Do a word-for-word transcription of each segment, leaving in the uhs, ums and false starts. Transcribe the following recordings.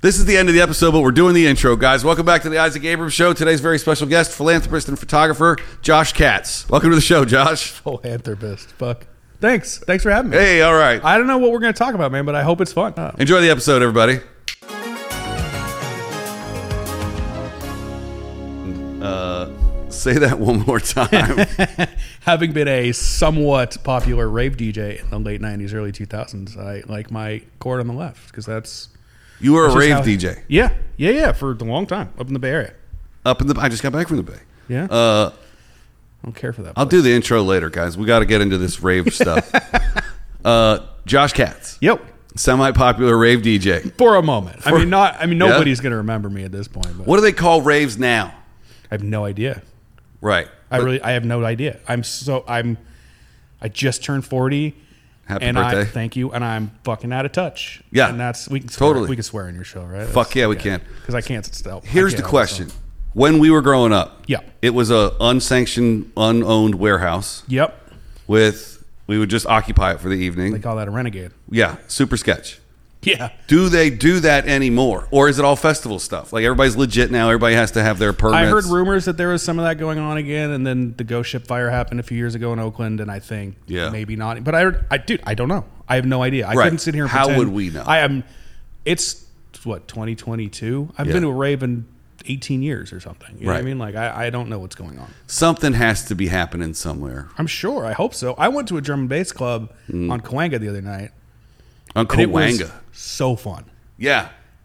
This is the end of the episode, but we're doing the intro, guys. Welcome back to the Isaac Abrams Show. Today's very special guest, philanthropist and photographer, Josh Katz. Welcome to the show, Josh. Philanthropist. Fuck. Thanks. Thanks for having me. Hey, all right. I don't know what we're going to talk about, man, but I hope it's fun. Oh. Enjoy the episode, everybody. Uh, say that one more time. Having been a somewhat popular rave D J in the late nineties, early two thousands, I like my chord on the left because that's... You were a rave how, D J. Yeah, yeah, yeah, for a long time up in the Bay Area. Up in the, I just got back from the Bay. Yeah, uh, I don't care for that. I'll place. do the intro later, guys. We got to get into this rave stuff. Uh, Josh Katz. Yep, semi-popular rave D J for a moment. For, I mean, not. I mean, nobody's yeah. going to remember me at this point. But what do they call raves now? I have no idea. Right. I but, really, I have no idea. I'm so I'm. I just turned forty. Happy and birthday. I thank you, and I'm fucking out of touch. Yeah. And that's, we can swear, totally. we can swear in your show, right? Fuck that's, yeah, we yeah. can. Because I can't still. Here's can't the question. When we were growing up, yeah. it was a unsanctioned, unowned warehouse. Yep. With, we would just occupy it for the evening. They call that a renegade. Yeah, super sketch. Yeah. Do they do that anymore? Or is it all festival stuff? Like everybody's legit now. Everybody has to have their permits. I heard rumors that there was some of that going on again, and then the ghost ship fire happened a few years ago in Oakland, and I think yeah. maybe not. But I, I, dude, I don't know. I have no idea. I right. couldn't sit here and How pretend. would we know? I am. It's what twenty twenty-two. I've yeah. been to a rave in eighteen years or something. You right. know what I mean? Like I, I don't know what's going on. Something has to be happening somewhere. I'm sure. I hope so. I went to a drum and bass club mm. on Cahuenga the other night. On Cahuenga, so fun. Yeah.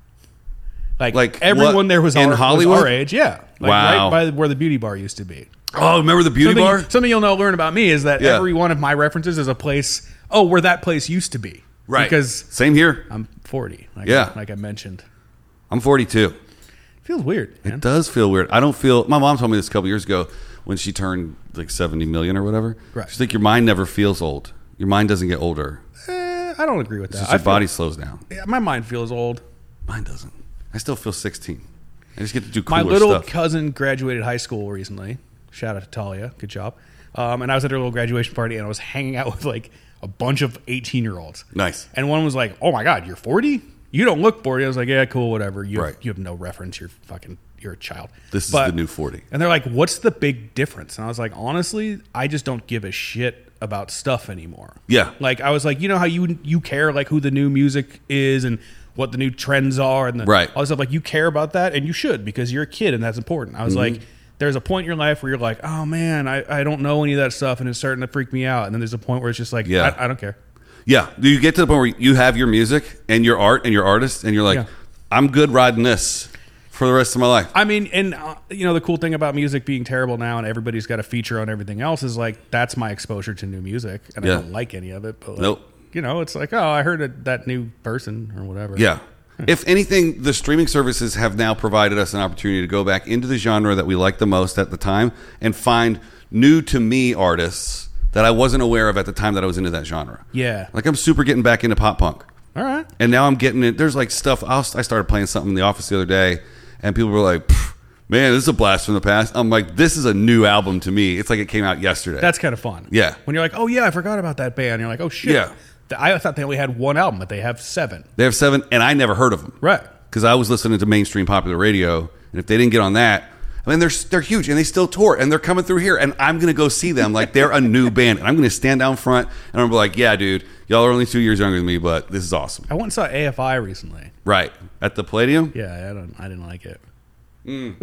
Like, like everyone what? there was in our, Hollywood, was our age. Yeah. Like wow. Right by where the beauty bar used to be. Oh, remember the beauty something, bar? Something you'll know learn about me is that yeah. every one of my references is a place. Oh, where that place used to be. Right. Because same here. I'm forty. Like, yeah. Like I mentioned. I'm forty-two. Feels weird. Man. It does feel weird. I don't feel. My mom told me this a couple years ago when she turned like seventy million or whatever. Right. She's like, your mind never feels old. Your mind doesn't get older. Eh, I don't agree with that. It's just your I body feel, slows down. Yeah, my mind feels old. Mine doesn't. I still feel sixteen. I just get to do cooler My little stuff. cousin graduated high school recently. Shout out to Talia. Good job. Um, and I was at her little graduation party, and I was hanging out with like a bunch of eighteen-year-olds. Nice. And one was like, "Oh my God, you're forty? You don't look forty." I was like, "Yeah, cool, whatever. You right. you have no reference. You're fucking you're a child." This but, is the new forty. And they're like, "What's the big difference?" And I was like, "Honestly, I just don't give a shit about stuff anymore." Yeah. Like I was like, you know how you you care like who the new music is and what the new trends are and the, right. all this stuff. Like you care about that, and you should because you're a kid and that's important. I was mm-hmm. like, there's a point in your life where you're like, oh man, I, I don't know any of that stuff, and it's starting to freak me out. And then there's a point where it's just like, yeah. I, I don't care. Yeah. Do you get to the point where you have your music and your art and your artist, and you're like, yeah. I'm good riding this for the rest of my life. I mean, and uh, you know, the cool thing about music being terrible now and everybody's got a feature on everything else is like, that's my exposure to new music, and yeah. I don't like any of it. But like, nope. You know, it's like, oh, I heard a, that new person or whatever. Yeah. If anything, the streaming services have now provided us an opportunity to go back into the genre that we liked the most at the time and find new to me artists that I wasn't aware of at the time that I was into that genre. Yeah. Like I'm super getting back into pop punk. All right. And now I'm getting it. There's like stuff. I, was, I started playing something in the office the other day and people were like, man, this is a blast from the past. I'm like, this is a new album to me. It's like it came out yesterday. That's kind of fun. Yeah. When you're like, oh yeah, I forgot about that band. You're like, oh shit. Yeah. I thought they only had one album, but they have seven. They have seven, and I never heard of them. Right. Because I was listening to mainstream popular radio, and if they didn't get on that, I mean, they're they're huge, and they still tour, and they're coming through here, and I'm going to go see them like they're a new band, and I'm going to stand down front, and I'm like, yeah, dude, y'all are only two years younger than me, but this is awesome. I went and saw A F I recently. Right. At the Palladium? Yeah, I don't. I didn't like it. Mm.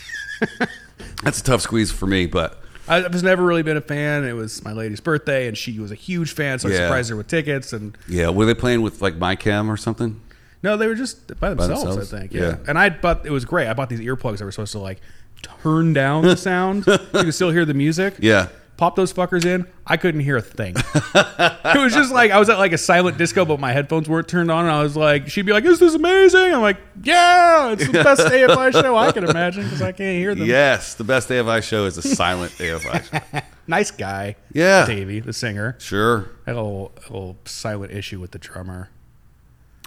That's a tough squeeze for me, but... I was never really been a fan. It was my lady's birthday, and she was a huge fan, so I yeah. surprised her with tickets. And yeah, were they playing with like MyCam or something? No, they were just by themselves, by themselves? I think. Yeah. yeah, and I bought. It was great. I bought these earplugs that were supposed to like turn down the sound so you could still hear the music. Yeah. Pop those fuckers in. I couldn't hear a thing. It was just like I was at like a silent disco, but my headphones weren't turned on. And I was like, she'd be like, "Is this amazing?" I'm like, "Yeah, it's the best A F I show I can imagine because I can't hear them." Yes, the best A F I show is a silent A F I show. Nice guy, yeah, Davey, the singer. Sure, had a little, a little silent issue with the drummer.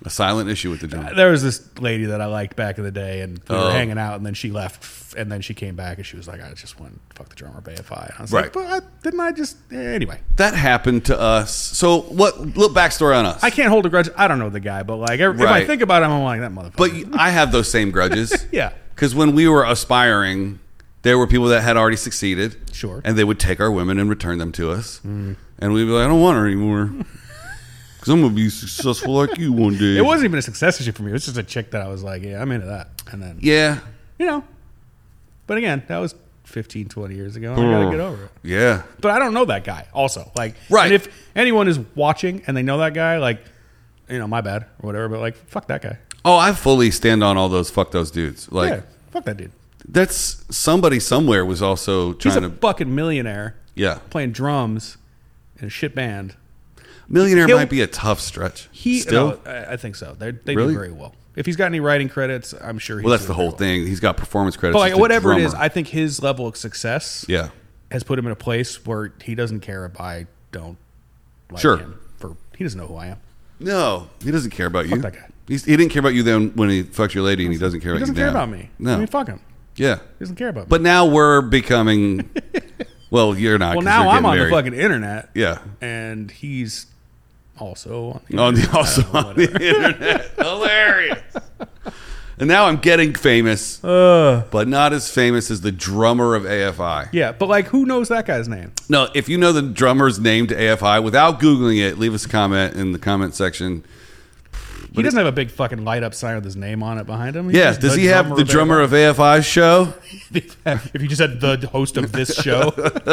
A silent issue with the drummer. There was this lady that I liked back in the day, and we Oh. were hanging out, and then she left, and then she came back, and she was like, I just went fuck the drummer of A F I. And I was Right. like, but I, didn't I just... eh, Anyway. That happened to us. So what? Little backstory on us. I can't hold a grudge. I don't know the guy, but like, if I Right. think about him, I'm like, that motherfucker. But I have those same grudges. Yeah. Because when we were aspiring, there were people that had already succeeded. Sure. And they would take our women and return them to us. Mm. And we'd be like, I don't want her anymore. Because I'm going to be successful like you one day. It wasn't even a success issue for me. It was just a chick that I was like, yeah, I'm into that. And then, Yeah. you know. But again, that was fifteen, twenty years ago. And I got to get over it. Yeah. But I don't know that guy also. Like, Right. And if anyone is watching and they know that guy, like, you know, my bad or whatever, but like, fuck that guy. Oh, I fully stand on all those fuck those dudes. Like, yeah, fuck that dude. that's somebody somewhere was also He's trying a to. fucking millionaire Yeah. playing drums in a shit band. Millionaire He'll- might be a tough stretch. He, Still? no, I I think so. They're, they Really? do very well. If he's got any writing credits, I'm sure he's Well, that's doing the whole very well. thing. He's got performance credits. But like He's a whatever it drummer. is, I think his level of success Yeah. has put him in a place where he doesn't care if I don't like Sure. him. For he doesn't know who I am. No, he doesn't care about you. that guy. He's, he didn't care about you then when he fucked your lady, and he doesn't care He about doesn't you care now. about me. No. I mean, fuck him. Yeah. He doesn't care about me. But now we're becoming. Well, you're not. well, 'cause now you're I'm getting on married. the fucking internet. Yeah. And he's also on the On the, internet. also I don't know, on the whatever. internet. Hilarious. And now I'm getting famous, Uh, but not as famous as the drummer of A F I. yeah, but like, who knows that guy's name? No, if you know the drummer's name to A F I, without Googling it, leave us a comment in the comment section. He doesn't have a big fucking light up sign with his name on it behind him. He's Yeah, just does the he have the drummer of A F I's show? If you just said the host of this show.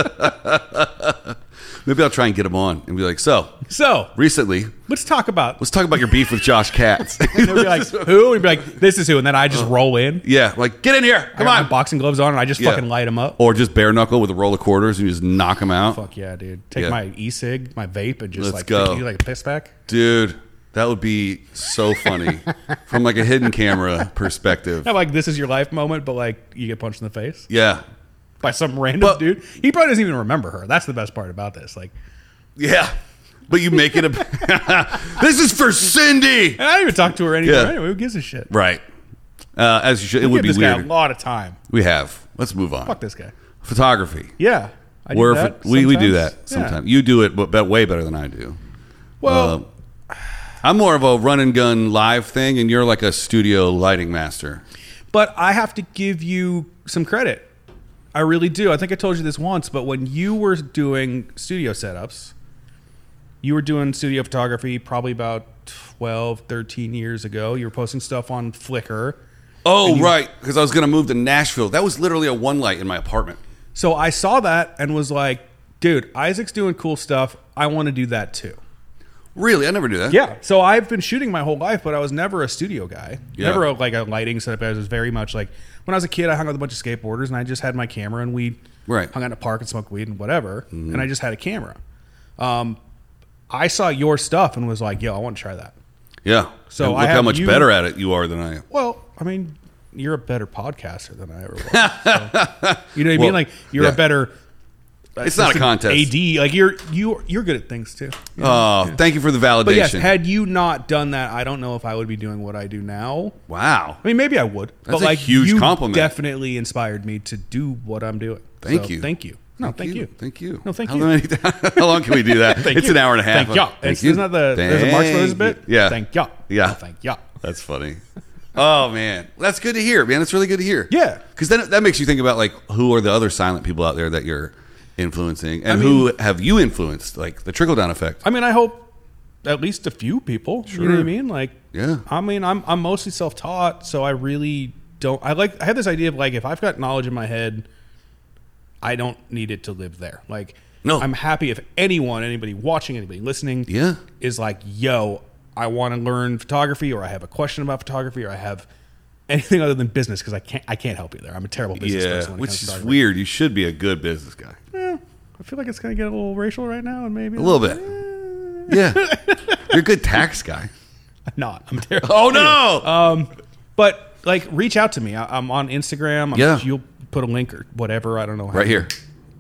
Maybe I'll try and get him on and be like, so, So, recently, let's talk about. let's talk about your beef with Josh Katz. He'll be like, who? And he'd be like, this is who. And then I just roll in. Yeah, like, get in here. I Come got on. my boxing gloves on and I just Yeah. fucking light him up. Or just bare knuckle with a roll of quarters and you just knock him out. Fuck yeah, dude. Take Yeah. my e-cig, my vape, and just Let's like go. take you like a piss back. Dude, that would be so funny from like a hidden camera perspective. Have like this is your life moment, but like you get punched in the face Yeah. by some random But- dude. He probably doesn't even remember her. That's the best part about this. Like, Yeah. But you make it a. This is for Cindy. and I don't even talk to her anymore. Yeah. Anyway, who gives a shit? Right. Uh, as you should. It We would give be this weird. guy a lot of time. We have. Let's move on. Fuck this guy. Photography. Yeah. I do We're that pho- we, we do sometimes. that Yeah. sometimes. You do it but, but way better than I do. Well, Uh, I'm more of a run and gun live thing, and you're like a studio lighting master. but I have to give you some credit. I really do. I think I told you this once, but when you were doing studio setups, you were doing studio photography probably about twelve, thirteen years ago. You were posting stuff on Flickr. Oh, right. Because I was going to move to Nashville. That was literally a one light in my apartment. So I saw that and was like, dude, Isaac's doing cool stuff. I want to do that too. Really? I never do that. Yeah. So I've been shooting my whole life, but I was never a studio guy. Yeah. Never a, like a lighting setup. I was very much like when I was a kid, I hung out with a bunch of skateboarders and I just had my camera and we Right. hung out in a park and smoked weed and whatever. And I just had a camera. Um, I saw your stuff and was like, yo, I want to try that. Yeah. So And I look how have much you- better at it you are than I am. Well, I mean, you're a better podcaster than I ever was. So, you know what I Well, mean? Like you're yeah. a better. uh, It's not a assistant contest. A D, like you're you you're good at things too. You know? Oh, thank you for the validation. But yes, had you not done that, I don't know if I would be doing what I do now. Wow. I mean, maybe I would. That's but a like, huge you compliment. definitely inspired me to do what I'm doing. Thank So, you. Thank you. No, thank, you. Thank you. No, thank how you. Many, how long can we do that? Thank it's you. an hour and a half. Thank ya. Thank It's, you. isn't that the there's a Marx Thank Brothers bit? you. Yeah. Thank ya. Yeah. No, thank ya. That's funny. Oh man, that's good to hear, man. That's really good to hear. Yeah. because then that makes you think about like who are the other silent people out there that you're influencing, and I who mean- have you influenced? Like the trickle down effect. I mean, I hope at least a few people. You know what I mean? Like, Yeah. I mean, I'm I'm mostly self taught, so I really don't. I like. I have this idea of like, if I've got knowledge in my head, I don't need it to live there. Like, No. I'm happy if anyone, anybody watching, anybody listening, Yeah. is like, yo, I want to learn photography, or I have a question about photography, or I have anything other than business because I can't. I can't help you there. I'm a terrible business Yeah, person. When it which comes to is photography. weird. You should be a good business guy. Eh, I feel like it's gonna get a little racial right now, and maybe A little bit. Yeah, you're a good tax guy. I'm not. I'm terrible. Oh no! Um, but like, reach out to me. I, I'm on Instagram. I'm, Yeah. You'll put a link or whatever. I don't know. How right here.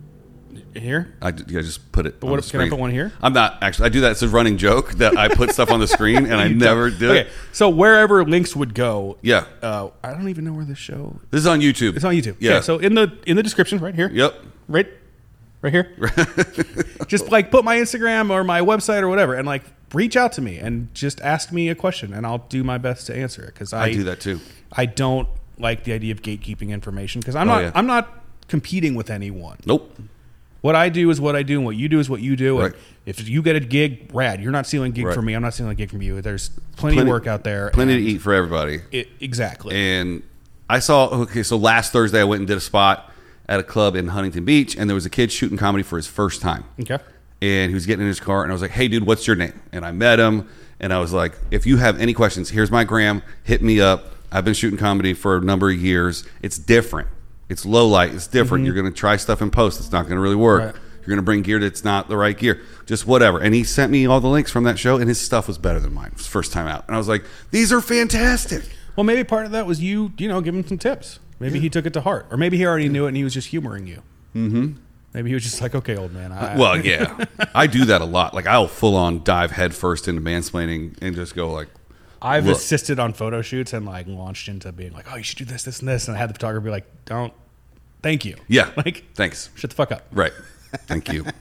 Here? I d- yeah, just put it. But on what the if, can I screen. put one here? I'm not actually. I do that. It's a running joke that I put stuff on the screen and I You never don't. do Okay, it. so wherever links would go. Yeah. Uh, I don't even know where this show. This is on YouTube. It's on YouTube. Yeah. Okay, so in the in the description, right here. Yep. Right. Right here. Just like put my Instagram or my website or whatever, and like reach out to me and just ask me a question, and I'll do my best to answer it. Because I, I do that too. I don't like the idea of gatekeeping information because I'm Oh, not. yeah. I'm not competing with anyone. Nope. What I do is what I do, and what you do is what you do. Right. And if you get a gig, rad. You're not stealing a gig Right. from me. I'm not stealing a gig from you. There's plenty, Plenty- of work out there. Plenty and to eat for everybody. It, exactly. And I saw, okay, so last Thursday I went and did a spot at a club in Huntington Beach, and there was a kid shooting comedy for his first time. Okay. And he was getting in his car, and I was like, hey, dude, what's your name? And I met him, and I was like, if you have any questions, here's my gram. Hit me up. I've been shooting comedy for a number of years. It's different. It's low light. It's different. You're going to try stuff in post. It's not going to really work. Right. You're going to bring gear that's not the right gear. Just whatever. And he sent me all the links from that show, and his stuff was better than mine. It was first time out. And I was like, these are fantastic. Well, maybe part of that was you, you know, giving him some tips. Maybe he took it to heart, or maybe he already knew it and he was just humoring you. Mm-hmm. Maybe he was just like, "Okay, old man." I, Well, yeah, I do that a lot. Like I'll full on dive headfirst into mansplaining and just go like, I've Look. assisted on photo shoots and like launched into being like, "Oh, you should do this, this, and this," and I had the photographer be like, "Don't, thank you." yeah, Like, thanks, shut the fuck up. right, thank you.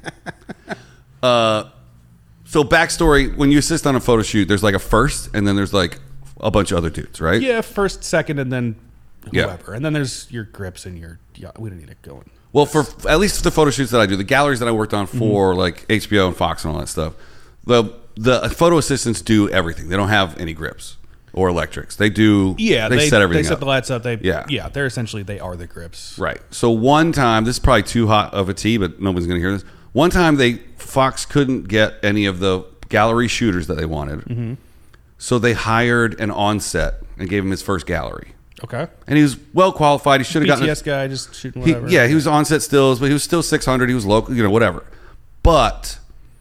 uh, so backstory: when you assist on a photo shoot, there's like a first, and then there's like a bunch of other dudes, right? Yeah, first, second, and then Yeah. whoever, and then there's your grips and your. Yeah, we don't need it going. Well, for at least the photo shoots that I do, the galleries that I worked on for Mm-hmm. like H B O and Fox and all that stuff, the the photo assistants do everything. They don't have any grips or electrics. They do. Yeah, they, they, set everything They set up. the lights up. They Yeah. yeah, they're essentially they are the grips. Right. So one time, this is probably too hot of a tea, but nobody's going to hear this. One time, they Fox couldn't get any of the gallery shooters that they wanted, Mm-hmm. so they hired an onset and gave him his first gallery. Okay. And he was well qualified. He should have gotten. B T S guy just shooting He, whatever. yeah, he was onset stills, but he was still six hundred. He was local, you know, whatever. But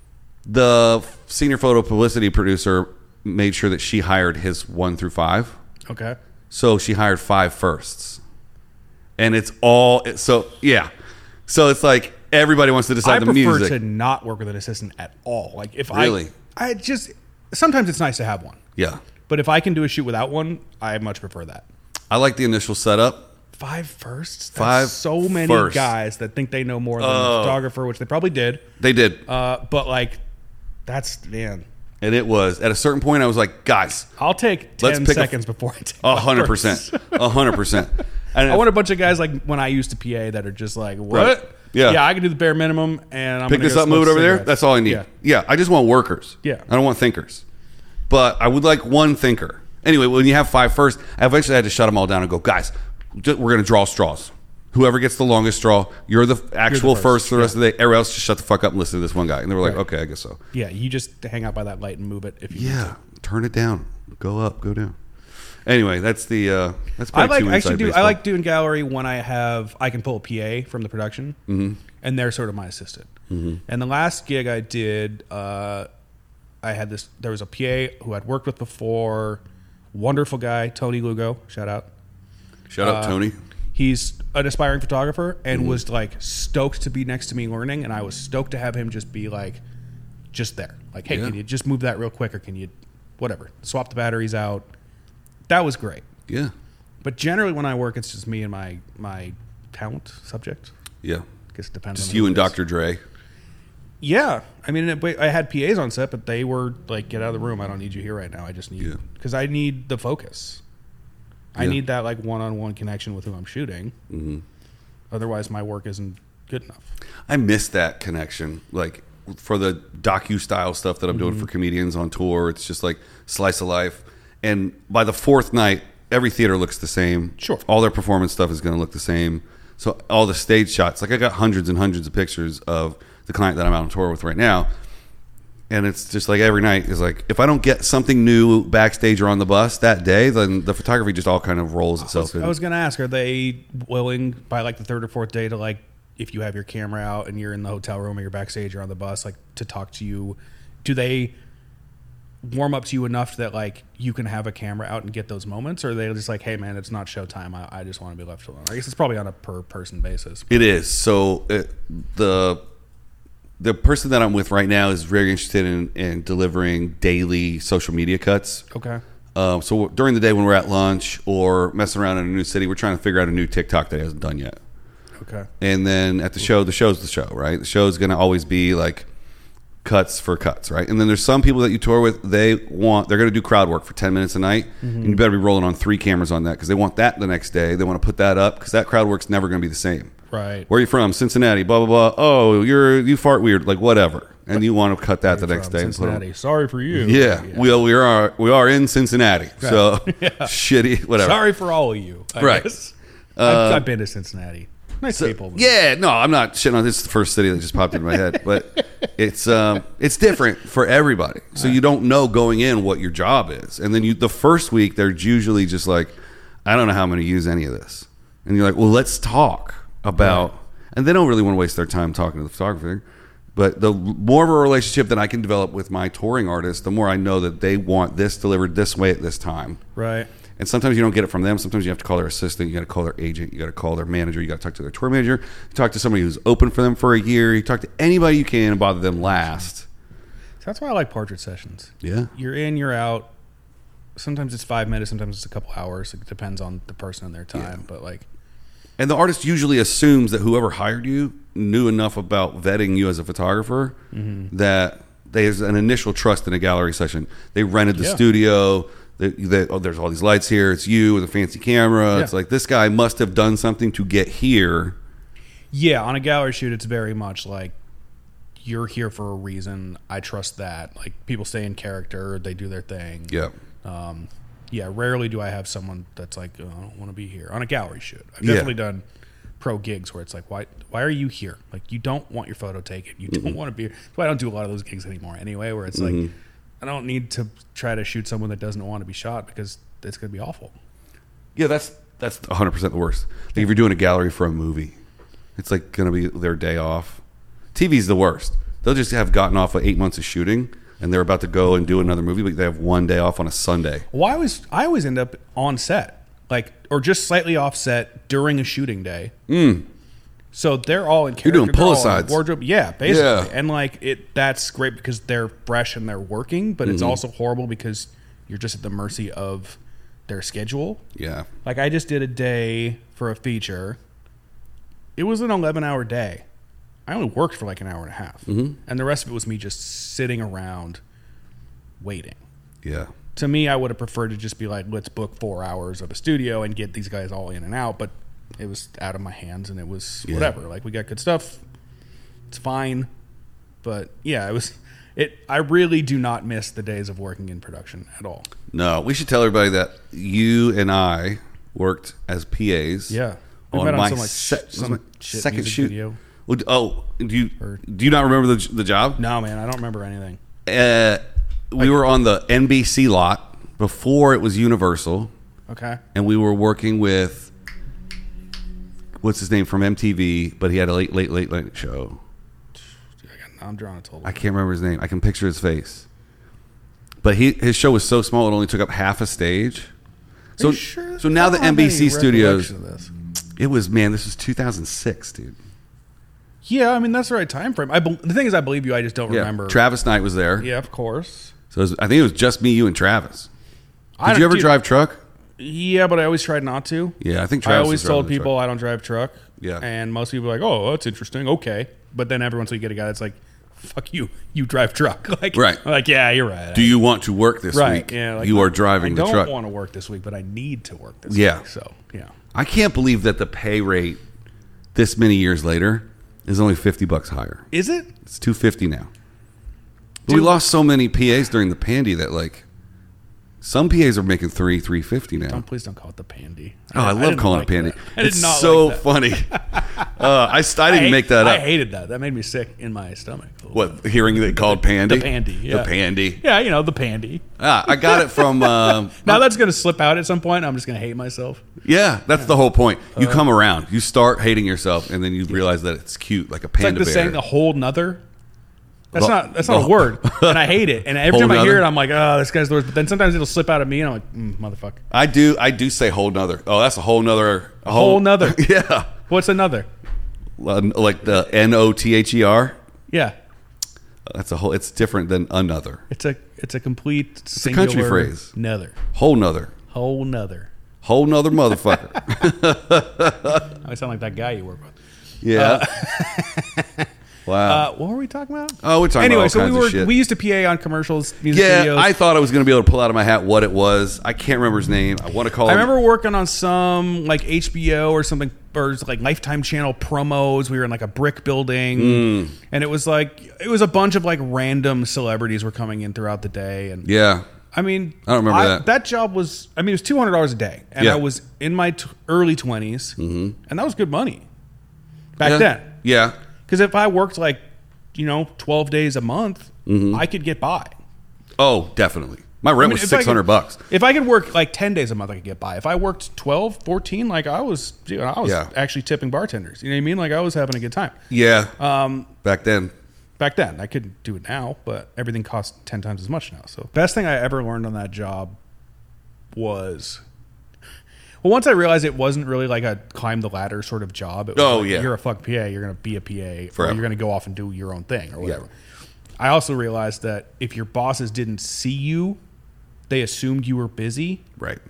the senior photo publicity producer made sure that she hired his one through five. Okay. So she hired five firsts. And it's all, so yeah. So it's like everybody wants to decide I the prefer music. to not work with an assistant at all. Like if Really? I, I just sometimes it's nice to have one, Yeah. but if I can do a shoot without one, I much prefer that. I like the initial setup. Five firsts. That's Five So many firsts. guys that think they know more than Oh. the photographer, which they probably did. They did. Uh, but like, that's man. And it was, at a certain point, I was like, guys, I'll take Let's ten pick a- seconds before I take a my hundred firsts. percent. A hundred percent. And I want a bunch of guys like when I used to P A that are just like, what? Right. Yeah. yeah, I can do the bare minimum, and I'm pick gonna this go up, move it smoke over there. cigarettes. That's all I need. Yeah. Yeah. I just want workers. Yeah. I don't want thinkers. But I would like one thinker. Anyway, when you have five first, I eventually had to shut them all down and go, guys, ju- we're going to draw straws. Whoever gets the longest straw, you're the actual first, first for the rest of the day. Everybody else just shut the fuck up and listen to this one guy. And they were like, Right. okay, I guess so. Yeah, you just hang out by that light and move it if you. need Yeah. Turn it down. Go up, go down. Anyway, that's the, uh, that's I probably like too I inside should do baseball. I like doing gallery when I have I can pull a P A from the production, Mm-hmm. and they're sort of my assistant. And the last gig I did, uh, I had this. There was a P A who I'd worked with before, wonderful guy, Tony Lugo. Shout out. Shout out, uh, Tony. He's an aspiring photographer and Mm-hmm. was like stoked to be next to me learning, and I was stoked to have him just be like, just there. Like, hey, Yeah. can you just move that real quick, or can you, whatever, swap the batteries out? That was great. Yeah. But generally, when I work, it's just me and my my talent subject. Yeah. I guess it depends. Just on you who and it is. Doctor Dre. Yeah, I mean, it, I had P As on set, but they were like, "Get out of the room! I don't need you here right now. I just need Yeah. because I need the focus. I Yeah. need that like one-on-one connection with who I'm shooting. Mm-hmm. Otherwise, my work isn't good enough." I miss that connection. Like for the docu style stuff that I'm doing for comedians on tour, it's just like slice of life. And by the fourth night, every theater looks the same. Sure. All their performance stuff is going to look the same. So all the stage shots, like I got hundreds and hundreds of pictures of the client that I'm out on tour with right now. And it's just like every night is like, if I don't get something new backstage or on the bus that day, then the photography just all kind of rolls itself in. I was going to ask, are they willing by like the third or fourth day to like, if you have your camera out and you're in the hotel room or you're backstage or on the bus, like to talk to you? Do they warm up to you enough that like you can have a camera out and get those moments, or are they just like, hey man, it's not showtime, I, I just want to be left alone? I guess it's probably on a per person basis. It is. So it, the the person that I'm with right now is very interested in, in delivering daily social media cuts. Okay. Um, so during the day when we're at lunch or messing around in a new city, we're trying to figure out a new TikTok that he hasn't done yet. Okay. And then at the show, the show's the show, right? The show's going to always be like cuts for cuts, right? And then there's some people that you tour with, they want, they're going to do crowd work for ten minutes a night. Mm-hmm. And you better be rolling on three cameras on that because they want that the next day. They want to put that up because that crowd work's never going to be the same. Right. Where are you from? Cincinnati, blah, blah, blah. Oh, you're, you fart weird, like whatever. And you want to cut that the next day. Cincinnati. Sorry for you. Yeah, yeah. We, we are we are in Cincinnati. Right. So yeah. Shitty, whatever. Sorry for all of you. I right. Guess. Uh, I've, I've been to Cincinnati. Nice so, people. Yeah, no, I'm not shitting on this. Is the first city that just popped into my head, but it's um, it's different for everybody. So right. You don't know going in what your job is, and then you the first week they're usually just like, I don't know how I'm going to use any of this, and you're like, well, let's talk about, right. And they don't really want to waste their time talking to the photographer. But the more of a relationship that I can develop with my touring artists, the more I know that they want this delivered this way at this time. Right. And sometimes you don't get it from them. Sometimes you have to call their assistant. You got to call their agent. You got to call their manager. You got to talk to their tour manager. You talk to somebody who's open for them for a year. You talk to anybody you can and bother them last. So that's why I like portrait sessions. Yeah. You're in, you're out. Sometimes it's five minutes. Sometimes it's a couple hours. It depends on the person and their time. Yeah. But like, and the artist usually assumes that whoever hired you knew enough about vetting you as a photographer mm-hmm. that there's an initial trust in a gallery session. They rented the yeah. studio. They, they, oh, there's all these lights here. It's you with a fancy camera. Yeah. It's like this guy must have done something to get here. Yeah, on a gallery shoot, it's very much like you're here for a reason. I trust that. Like people stay in character. They do their thing. Yeah. Um, yeah, rarely do I have someone that's like, oh, I don't want to be here on a gallery shoot. I've definitely yeah. done pro gigs where it's like, why why are you here? Like, you don't want your photo taken. You don't mm-hmm. want to be here. That's why I don't do a lot of those gigs anymore anyway, where it's mm-hmm. like, I don't need to try to shoot someone that doesn't want to be shot because it's going to be awful. Yeah, that's that's one hundred percent the worst. Like if you're doing a gallery for a movie, it's like going to be their day off. T V's the worst. They'll just have gotten off of eight months of shooting and they're about to go and do another movie, but they have one day off on a Sunday. Well, I always, I always end up on set, like, or just slightly off set during a shooting day. Mm. So they're all in character. You're doing pull-asides. Wardrobe. Yeah, basically. Yeah. And like it, that's great because they're fresh and they're working, but mm-hmm. it's also horrible because you're just at the mercy of their schedule. Yeah. Like I just did a day for a feature. It was an eleven hour day. I only worked for like an hour and a half. Mm-hmm. And the rest of it was me just sitting around waiting. Yeah. To me, I would have preferred to just be like, let's book four hours of a studio and get these guys all in and out. But it was out of my hands and it was yeah. whatever. Like, we got good stuff. It's fine. But yeah, it was, it, I really do not miss the days of working in production at all. No, we should tell everybody that you and I worked as P As. Yeah. On, on my, some, like, se- some my second shoot. Video. Oh, do you or, do you not remember the the job? No, man, I don't remember anything. Uh, we like, were on the N B C lot before it was Universal. Okay. And we were working with what's his name from M T V, but he had a late, late, late, late show. I'm drawing a total. I can't remember his name. I can picture his face. But he his show was so small it only took up half a stage. So sure? so now the N B C studios. It was man, this was two thousand six, dude. Yeah, I mean that's the right time frame. I be- the thing is, I believe you. I just don't yeah. remember. Travis Knight was there. Yeah, of course. So it was, I think it was just me, you, and Travis. Did I you ever dude, drive truck? Yeah, but I always tried not to. Yeah, I think Travis I always told people truck. I don't drive truck. Yeah, and most people are like, "Oh, that's interesting." Okay, but then every once in a while you get a guy that's like, "Fuck you, you drive truck." Like, right? Like, yeah, you're right. Do you want to work this right. week? Yeah, like, you are driving the truck. I don't want to work this week, but I need to work this yeah. week. So yeah, I can't believe that the pay rate this many years later is only fifty bucks higher. Is it? It's two fifty now. But we lost so many P As during the pandy that like some P As are making three three fifty now. Don't please don't call it the pandy. Oh, I, I love calling like it pandy. That. I did it's not so like that. funny. uh, I, I didn't I hate, make that up. I hated that. That made me sick in my stomach. What, hearing it called pandy? The pandy. Yeah. The pandy. Yeah, you know the pandy. Ah, I got it from. Um, now that's gonna slip out at some point. I'm just gonna hate myself. Yeah, that's yeah. the whole point. You uh, come around, you start hating yourself, and then you realize that it's cute, like a panda it's like the bear. saying a whole nother. That's The- not that's not the- a word, and I hate it. And every Whole time I hear nother? it, I'm like, oh, this guy's the worst. But then sometimes it'll slip out of me, and I'm like, mm, motherfucker. I do. I do say whole nother. Oh, that's a whole nother. A Whole nother. Yeah. What's another? Like the N O T H E R. Yeah, That's a whole. It's different than another. it's a it's a complete It's a country singular phrase. Nother, Whole nother. whole nother. Whole nother motherfucker. I sound like that guy you work with. Yeah. wow. Uh, what were we talking about? oh, we're talking Anyway, about all so we kinds were of shit. we used to P A on commercials, music yeah, videos. I thought I was going to be able to pull out of my hat what it was. I can't remember his name. I want to call I him. remember working on some like H B O or something, or like Lifetime Channel promos. We were in like a brick building, Mm. and it was like it was a bunch of like random celebrities were coming in throughout the day. And Yeah. I mean, I don't remember that. That job was, I mean, it was two hundred dollars a day, and Yeah. I was in my t- early twenties, and that was good money back yeah. then. Yeah. Because if I worked like, you know, twelve days a month, I could get by. Oh, definitely. My rent I mean, was if I six hundred could- bucks. If I could work like ten days a month, I could get by. If I worked twelve, fourteen, like I was, dude, I was Yeah. actually tipping bartenders. You know what I mean? Like I was having a good time. Yeah. Um. Back then. Back then, I couldn't do it now, but everything costs ten times as much now. So, best thing I ever learned on that job was, well, once I realized it wasn't really like a climb the ladder sort of job. It was Oh, like, yeah. you're a fuck P A, you're going to be a P A, Forever. or you're going to go off and do your own thing or whatever. I also realized that if your bosses didn't see you, they assumed you were busy. Right.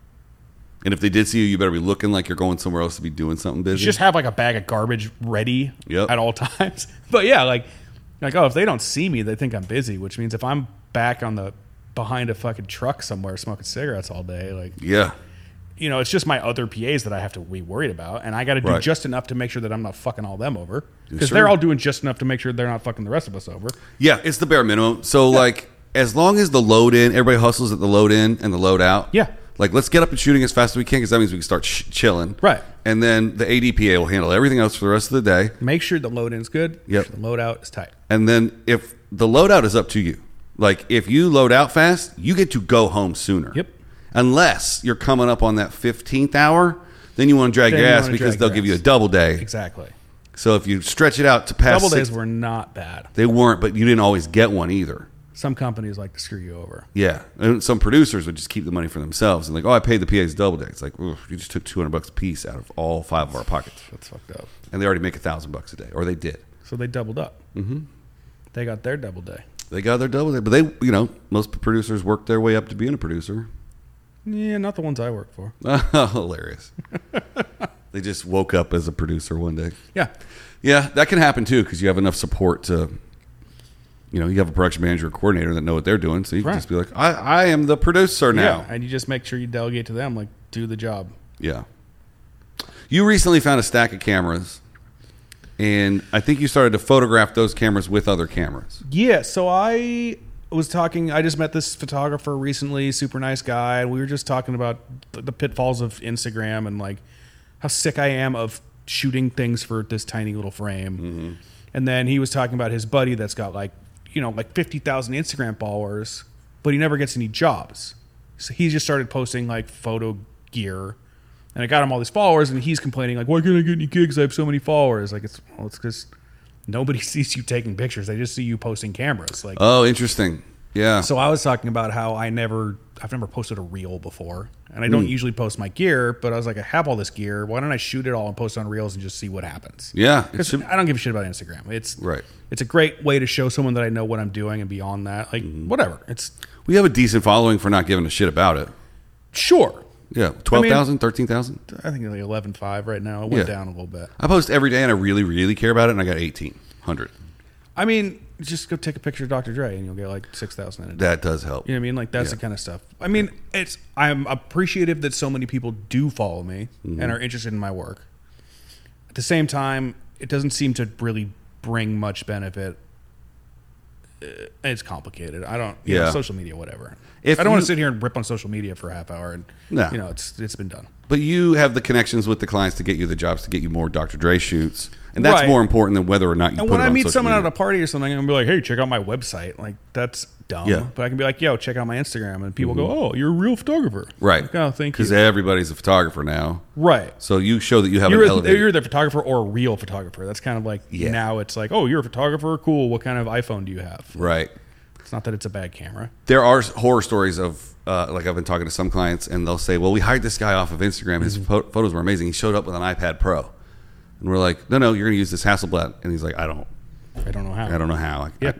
And if they did see you, you better be looking like you're going somewhere else to be doing something busy. You just have like a bag of garbage ready Yep. at all times. But yeah, like, like oh, if they don't see me, they think I'm busy, which means if I'm back on the behind a fucking truck somewhere smoking cigarettes all day, like, yeah. you know, it's just my other P As that I have to be worried about, and I got to do Right. just enough to make sure that I'm not fucking all them over, because Sure. they're all doing just enough to make sure they're not fucking the rest of us over. Yeah, it's the bare minimum. So, like, as long as the load in, everybody hustles at the load in and the load out. Yeah. Like, let's get up and shooting as fast as we can because that means we can start sh- chilling. Right. And then the A D P A will handle everything else for the rest of the day. Make sure the load in's good. Make Yep. sure the load out is tight. And then if the loadout is up to you, like if you load out fast, you get to go home sooner. Yep. Unless you're coming up on that fifteenth hour, then you want to drag Then your you ass wanna because drag they'll your give you a ass. double day. Exactly. So if you stretch it out to past Double six, days were not bad. they weren't, but you didn't always get one either. Some companies like to screw you over. Yeah, and some producers would just keep the money for themselves and like, oh, I paid the P As double day. It's like, oof, you just took two hundred bucks a piece out of all five of our pockets, That's fucked up. and they already make a thousand bucks a day, or they did. So they doubled up. Mm-hmm. They got their double day. They got their double day, but they, you know, most producers work their way up to being a producer. Yeah, not the ones I work for. Hilarious. They just woke up as a producer one day. Yeah. Yeah, that can happen too because you have enough support to, you know, you have a production manager or coordinator that know what they're doing. So you can Right. just be like, I, I am the producer now. Yeah. And you just make sure you delegate to them, like, do the job. Yeah. You recently found a stack of cameras, and I think you started to photograph those cameras with other cameras. Yeah. So I was talking, I just met this photographer recently, super nice guy. And we were just talking about the, the pitfalls of Instagram and like how sick I am of shooting things for this tiny little frame. Mm-hmm. And then he was talking about his buddy that's got like, you know, like fifty thousand Instagram followers, but he never gets any jobs. So he just started posting like photo gear, and it got him all these followers, and he's complaining like, why can't I get any gigs? I have so many followers. Like, it's, well, it's because nobody sees you taking pictures. They just see you posting cameras. Like, Oh, interesting. Yeah. so I was talking about how I never, I've never posted a reel before, and I don't Hmm. usually post my gear, but I was like, I have all this gear. Why don't I shoot it all and post it on reels and just see what happens? yeah. It 'Cause should, I don't give a shit about Instagram. It's Right. It's a great way to show someone that I know what I'm doing and beyond that, like Mm-hmm. whatever. It's we have a decent following for not giving a shit about it. sure. Yeah. twelve thousand, thirteen thousand. I think it's like eleven five right now. It went Yeah. down a little bit. I post every day and I really, really care about it, and I got eighteen hundred. I mean, just go take a picture of Doctor Dre and you'll get like six thousand in a day. That does help. You know what I mean? Like that's Yeah. the kind of stuff. I mean, it's I'm appreciative that so many people do follow me Mm-hmm. and are interested in my work. At the same time, it doesn't seem to really bring much benefit. Uh, It's complicated. I don't. You know, Yeah. social media, whatever. If I don't want you- to sit here and rip on social media for a half hour. And No. you know, it's it's been done. But you have the connections with the clients to get you the jobs, to get you more Doctor Dre shoots. And that's Right. more important than whether or not you And put when it I on meet social someone media. at a party or something, I'm gonna be like, "Hey, check out my website." Like that's dumb. Yeah. But I can be like, "Yo, check out my Instagram," and people go, "Oh, you're a real photographer." Right. Like, oh, thank Because you. everybody's a photographer now. Right. So you show that you have You're, an a, elevator. you're either a photographer or a real photographer. That's kind of like Yeah. now it's like, oh, you're a photographer. Cool. What kind of iPhone do you have? Right. It's not that it's a bad camera. There are horror stories of, uh, like I've been talking to some clients, and they'll say, well, we hired this guy off of Instagram. His Mm-hmm. pho- photos were amazing. He showed up with an iPad Pro. And we're like, no, no, you're going to use this Hasselblad. And he's like, I don't. I don't know how. I don't know how. I, Yeah. I,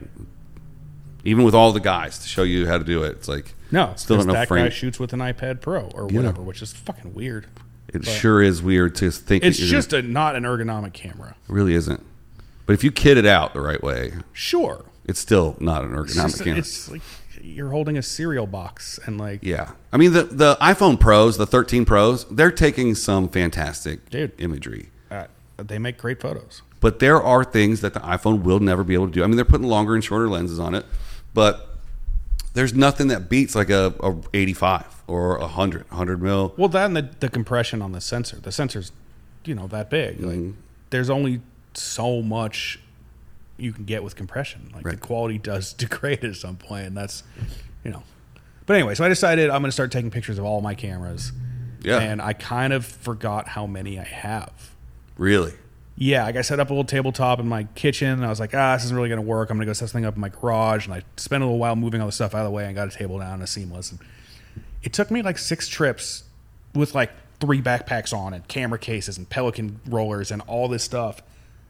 even with all the guys to show you how to do it, it's like, No, still don't know that frame. guy shoots with an iPad Pro or Yeah. whatever, which is fucking weird. It sure is weird to think It's that you're just a, not an ergonomic camera. It really isn't. But if you kit it out the right way, Sure. it's still not an It's, ergonomic just, camera. it's like you're holding a cereal box and like, Yeah. I mean, the, the iPhone Pros, the thirteen Pros, they're taking some fantastic Dude. imagery. uh, they make great photos. But there are things that the iPhone will never be able to do. I mean, they're putting longer and shorter lenses on it, but there's nothing that beats like a, a eighty-five or a one hundred, one hundred mil. Well, that and the, the compression on the sensor. The sensor's, you know, that big. Like, Mm-hmm. there's only so much you can get with compression. Like, Right. the quality does degrade at some point, and that's, you know. But anyway, so I decided I'm going to start taking pictures of all my cameras. Yeah. And I kind of forgot how many I have. Really? Yeah, like I set up a little tabletop in my kitchen, and I was like, ah, this isn't really going to work. I'm going to go set something up in my garage. And I spent a little while moving all the stuff out of the way and got a table down and a seamless. And it took me like six trips with like three backpacks on and camera cases and Pelican rollers and all this stuff.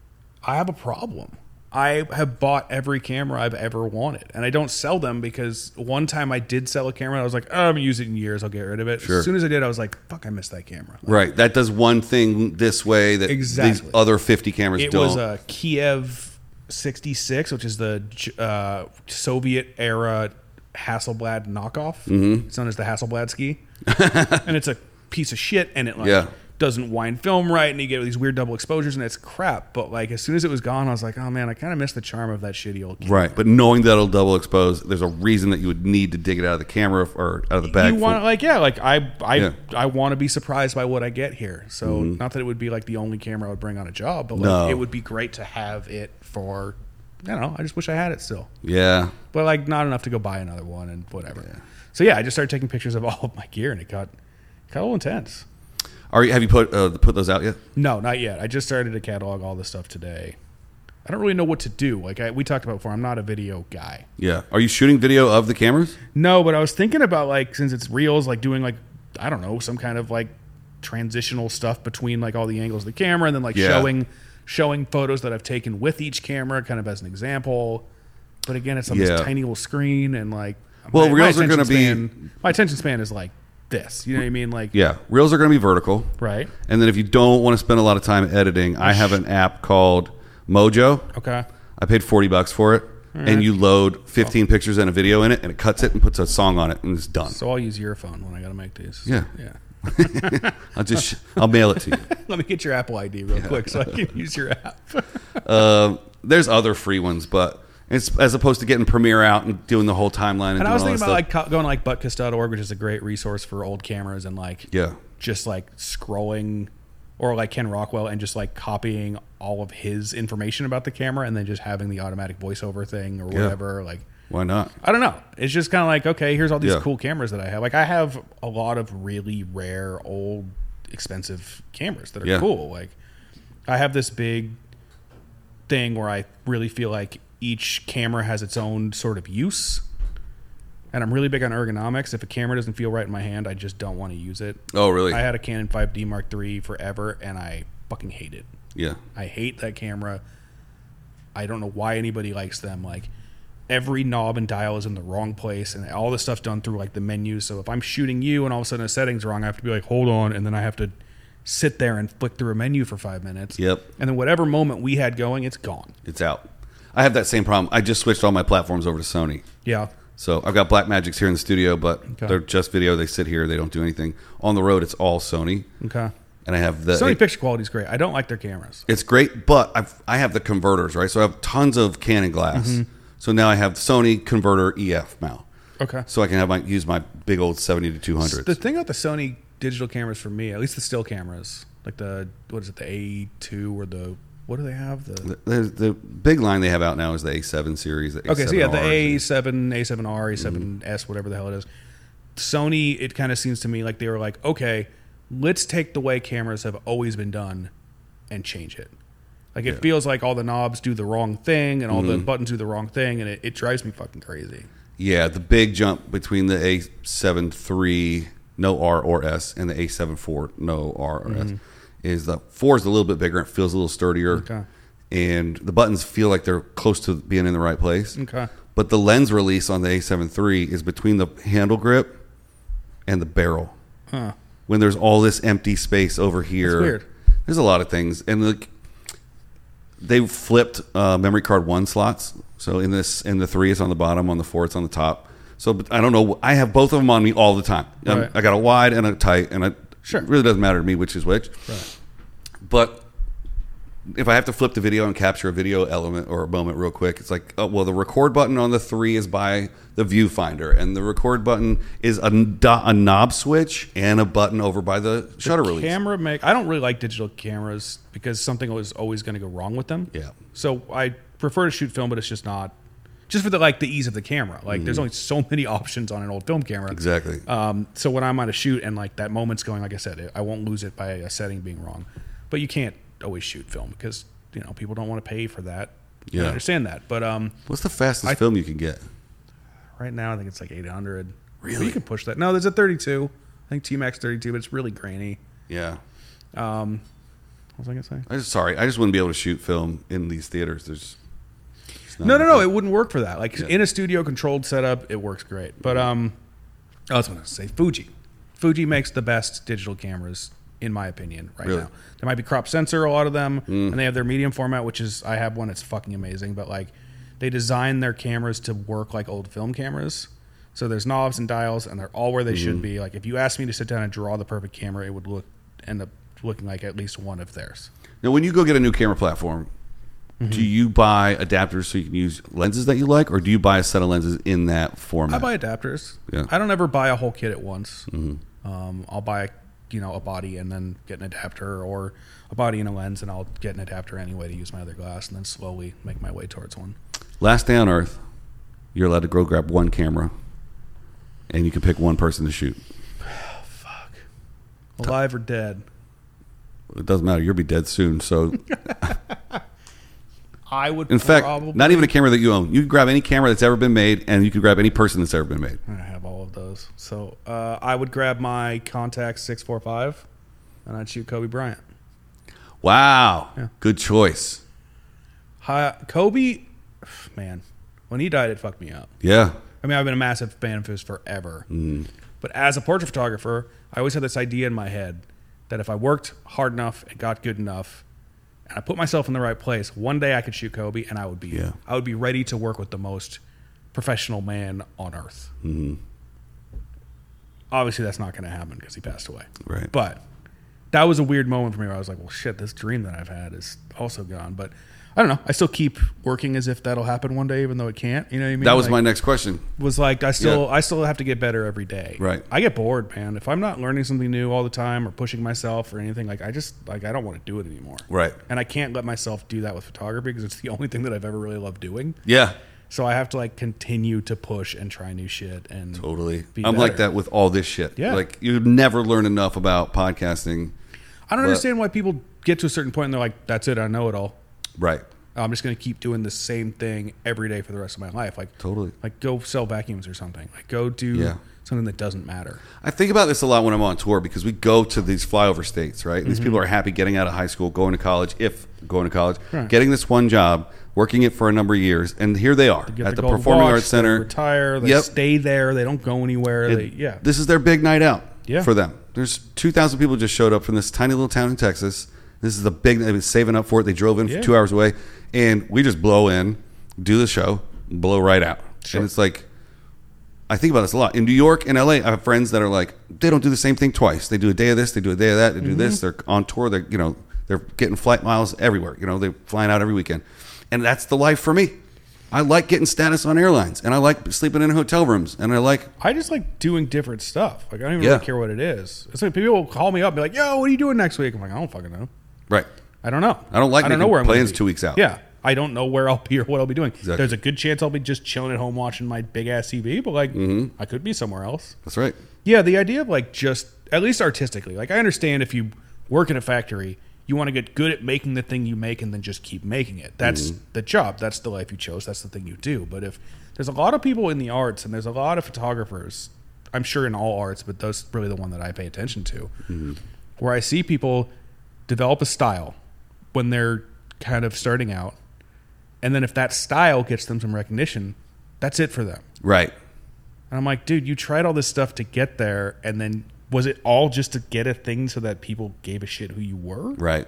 I have a problem. I have bought every camera I've ever wanted, and I don't sell them because one time I did sell a camera. I was like, oh, I haven't used it in years. I'll get rid of it. Sure. As soon as I did, I was like, fuck, I missed that camera. Like, Right. That does one thing this way that Exactly. these other fifty cameras it don't. was a Kiev sixty-six, which is the uh, Soviet era Hasselblad knockoff. Mm-hmm. It's known as the Hasselblad ski, and it's a piece of shit. And it like Yeah. doesn't wind film right, and you get these weird double exposures, and it's crap. But like as soon as it was gone, I was like, oh man, I kind of miss the charm of that shitty old camera. Right. But knowing that it'll double expose, there's a reason that you would need to dig it out of the camera or out of the bag. You want for- like yeah, like I I Yeah. I want to be surprised by what I get here. So not that it would be like the only camera I would bring on a job, but like No. it would be great to have it for. I don't know. I just wish I had it still. yeah. But like not enough to go buy another one and whatever. So yeah, I just started taking pictures of all of my gear, and it got got a little intense. Are you, have you put uh, put those out yet? No, not yet. I just started to catalog all this stuff today. I don't really know what to do. Like I, we talked about before, I'm not a video guy. Yeah. Are you shooting video of the cameras? No, but I was thinking about like since it's reels, like doing like I don't know some kind of like transitional stuff between like all the angles of the camera, and then like Yeah. showing showing photos that I've taken with each camera, kind of as an example. But again, it's on Yeah. this tiny little screen, and like Well, reels are attention gonna be- span- my attention span is like this. You know what I mean? Like Yeah. Reels are going to be vertical. right? And then if you don't want to spend a lot of time editing, I have an app called Mojo. Okay. I paid forty bucks for it. And you load fifteen pictures and a video in it, and it cuts it and puts a song on it, and it's done. So I'll use your phone when I got to make these. Yeah. Yeah. I'll just I'll mail it to you. Let me get your Apple I D real quick so I can use your app. Uh, there's other free ones, but it's as opposed to getting Premiere out and doing the whole timeline. And, And I doing was all thinking that about stuff. like co- going to like butkus dot org, which is a great resource for old cameras, and like yeah, just like scrolling, or like Ken Rockwell and just like copying all of his information about the camera and then just having the automatic voiceover thing or Yeah. whatever. Like why not? I don't know. It's just kind of like, okay, here's all these Yeah. cool cameras that I have. Like I have a lot of really rare, old, expensive cameras that are Yeah. cool. Like I have this big thing where I really feel like each camera has its own sort of use. And I'm really big on ergonomics. If a camera doesn't feel right in my hand, I just don't want to use it. Oh, really? I had a Canon five D Mark three forever, and I fucking hate it. yeah, I hate that camera. I don't know why anybody likes them. Like every knob and dial is in the wrong place, and all this stuff's done through like the menus. So if I'm shooting you and all of a sudden a setting's wrong, I have to be like, hold on, and then I have to sit there and flick through a menu for five minutes. Yep. And then whatever moment we had going, it's gone. it's out. I have that same problem. I just switched all my platforms over to Sony. Yeah. So I've got Blackmagics here in the studio, but Okay. they're just video. They sit here. They don't do anything. On the road, it's all Sony. Okay. And I have the Sony picture quality is great. I don't like their cameras. It's great, but I've, I have the converters, right? So I have tons of Canon glass. Mm-hmm. So now I have Sony converter E F mount. Okay. So I can have my use my big old seventy to two hundred. The thing about the Sony digital cameras for me, at least the still cameras, like the what is it, the A two or the what do they have? The The, the big line they have out now is the A seven series. The okay, so yeah, the A seven R. A seven, A seven R, A seven S, Mm-hmm. whatever the hell it is. Sony, it kind of seems to me like they were like, okay, let's take the way cameras have always been done and change it. Like it Yeah. feels like all the knobs do the wrong thing and all the Mm-hmm. buttons do the wrong thing, and it, it drives me fucking crazy. Yeah, the big jump between the A seven three, no R or S, and the A seven four, no R or S, is the four is a little bit bigger. It feels a little sturdier. Okay. And the buttons feel like they're close to being in the right place. Okay. But the lens release on the A seven three is between the handle grip and the barrel. Huh. When there's all this empty space over here. That's weird. There's a lot of things. And like they flipped uh, memory card one slots. So in this, in the three, it's on the bottom. On the four, it's on the top. So but I don't know. I have both of them on me all the time. Um, Right. I got a wide and a tight, and I, Sure. it really doesn't matter to me which is which. Right. But if I have to flip the video and capture a video element or a moment real quick, it's like, oh, well, the record button on the three is by the viewfinder, and the record button is a, do- a knob switch and a button over by the shutter release. Camera make I don't really like digital cameras because something was always going to go wrong with them. Yeah. So I prefer to shoot film, but it's just not just for the like the ease of the camera. Like there's only so many options on an old film camera. Exactly. Um, so when I'm on a shoot and like that moment's going, like I said, I won't lose it by a setting being wrong. But you can't always shoot film because you know people don't want to pay for that. Yeah. I understand that, but um, What's the fastest I- film you can get? right now I think it's like eight hundred. Really? But you can push that. No, there's a thirty-two. I think T Max thirty-two, but it's really grainy. Yeah. Um, what was I gonna say? I just sorry. I just wouldn't be able to shoot film in these theaters. There's it's not No, no, enough- no. It wouldn't work for that. Like Yeah. in a studio controlled setup, it works great. But um, I was going to say Fuji. Fuji makes the best digital cameras, in my opinion, right Really? now. There might be crop sensor, a lot of them, and they have their medium format, which is I have one. It's fucking amazing. But like, they design their cameras to work like old film cameras. So there's knobs and dials, and they're all where they should be. Like if you asked me to sit down and draw the perfect camera, it would look end up looking like at least one of theirs. Now, when you go get a new camera platform, Mm-hmm. do you buy adapters so you can use lenses that you like, or do you buy a set of lenses in that format? I buy adapters. Yeah. I don't ever buy a whole kit at once. Um, I'll buy, you know, a body and then get an adapter, or a body and a lens, and I'll get an adapter anyway to use my other glass, and then slowly make my way towards one. Last day on Earth, you're allowed to go grab one camera, and you can pick one person to shoot. Fuck. Alive or dead? It doesn't matter. You'll be dead soon. So, I would. in fact, probably, not even a camera that you own. You can grab any camera that's ever been made, and you can grab any person that's ever been made. I have all of those. So uh, I would grab my Contax six forty-five, and I'd shoot Kobe Bryant. Wow. Yeah. Good choice. Hi, Kobe, man, when he died, it fucked me up. Yeah. I mean, I've been a massive fan of his forever. Mm. But as a portrait photographer, I always had this idea in my head that if I worked hard enough and got good enough, and I put myself in the right place, one day I could shoot Kobe, and I would be, Yeah. I would be ready to work with the most professional man on earth. Mm-hmm. Obviously, that's not going to happen because he passed away. Right. But that was a weird moment for me where I was like, well, shit, this dream that I've had is also gone. But I don't know. I still keep working as if that'll happen one day, even though it can't. You know what I mean? That was Like, my next question. was like I still Yeah. I still have to get better every day. Right. I get bored, man. If I'm not learning something new all the time or pushing myself or anything, like I just like I don't want to do it anymore. Right. And I can't let myself do that with photography because it's the only thing that I've ever really loved doing. Yeah. So I have to like continue to push and try new shit and Totally. be I'm like better. that with all this shit. Yeah. Like, you never learn enough about podcasting. I don't But- understand why people get to a certain point and they're like, that's it, I know it all. Right. I'm just going to keep doing the same thing every day for the rest of my life. Like, Totally. like go sell vacuums or something. Like, go do Yeah. something that doesn't matter. I think about this a lot when I'm on tour because we go to these flyover states, right? And Mm-hmm. these people are happy getting out of high school, going to college, if going to college, Right. getting this one job, working it for a number of years, and here they are Get at the gold Performing watch, Arts Center. They retire. They Yep. stay there. They don't go anywhere. It- they, yeah. This is their big night out Yeah. for them. There's two thousand people just showed up from this tiny little town in Texas. This is the big, they've been saving up for it. They drove in Yeah. for two hours away, and we just blow in, do the show, blow right out. Sure. And it's like, I think about this a lot. In New York and L A, I have friends that are like, they don't do the same thing twice. They do a day of this, they do a day of that, they do Mm-hmm. this. They're on tour. They're, you know, they're getting flight miles everywhere. You know, they're flying out every weekend. And that's the life for me. I like getting status on airlines, and I like sleeping in hotel rooms, and I like I just like doing different stuff. Like I don't even Yeah. really care what it is. It's like people will call me up and be like, "Yo, what are you doing next week?" I'm like, "I don't fucking know. right. I don't know. I don't like I don't making know where I'm gonna plans be. two weeks out. Yeah, I don't know where I'll be or what I'll be doing. Exactly. There's a good chance I'll be just chilling at home watching my big ass T V, but like Mm-hmm. I could be somewhere else. That's right. Yeah, the idea of like just at least artistically, like I understand if you work in a factory, you want to get good at making the thing you make and then just keep making it. That's Mm-hmm. the job. That's the life you chose. That's the thing you do. But if there's a lot of people in the arts and there's a lot of photographers, I'm sure in all arts, but that's really the one that I pay attention to, Mm-hmm. where I see people develop a style when they're kind of starting out. And then if that style gets them some recognition, that's it for them. Right. And I'm like, dude, you tried all this stuff to get there, and then was it all just to get a thing so that people gave a shit who you were? Right.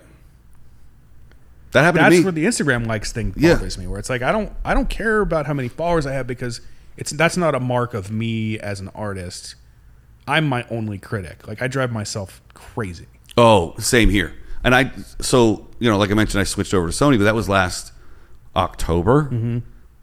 That happened That's to me. where the Instagram likes thing Yeah. bothers me. Where it's like I don't, I don't care about how many followers I have because it's that's not a mark of me as an artist. I'm my only critic. Like I drive myself crazy. Oh, same here. And I, so, you know, like I mentioned, I switched over to Sony, but that was last October. Mm-hmm.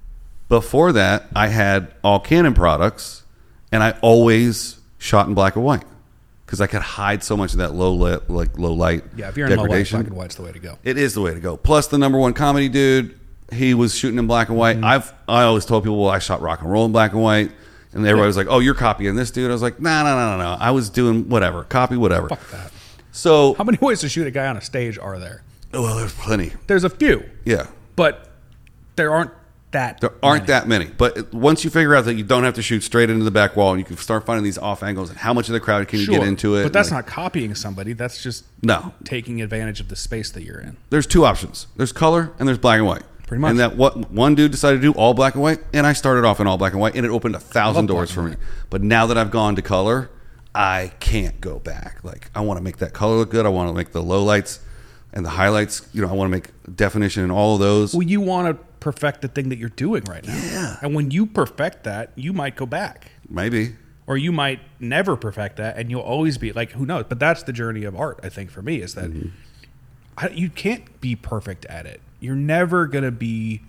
Before that, I had all Canon products, and I always shot in black and white because I could hide so much of that low lit, like low light Yeah, if you're in low light, degradation. black and white's the way to go. It is the way to go. Plus, the number one comedy dude, he was shooting in black and white. Mm-hmm. I've I always told people, well, I shot rock and roll in black and white, and everybody was like, oh, you're copying this dude. I was like, no, no, no, no, no. I was doing whatever, copy whatever. Fuck that. So, How many ways to shoot a guy on a stage are there? well, there's plenty. There's a few, Yeah. but there aren't that. There aren't many. that many, but it- once you figure out that you don't have to shoot straight into the back wall, and you can start finding these off angles and how much of the crowd can you Sure, get into it. But that's Like, not copying somebody. That's just no. taking advantage of the space that you're in. There's two options. There's color and there's black and white. Pretty much. And that what one dude decided to do all black and white, and I started off in all black and white, and it opened a thousand black doors and for me. white. But now that I've gone to color, I can't go back. Like I want to make that color look good. I want to make the low lights and the highlights. You know, I want to make definition in all of those. Well, you want to perfect the thing that you're doing right now. Yeah. And when you perfect that, you might go back. Maybe. Or you might never perfect that, and you'll always be like, who knows? But that's the journey of art, I think, for me, is that Mm-hmm. I, you can't be perfect at it. You're never going to be,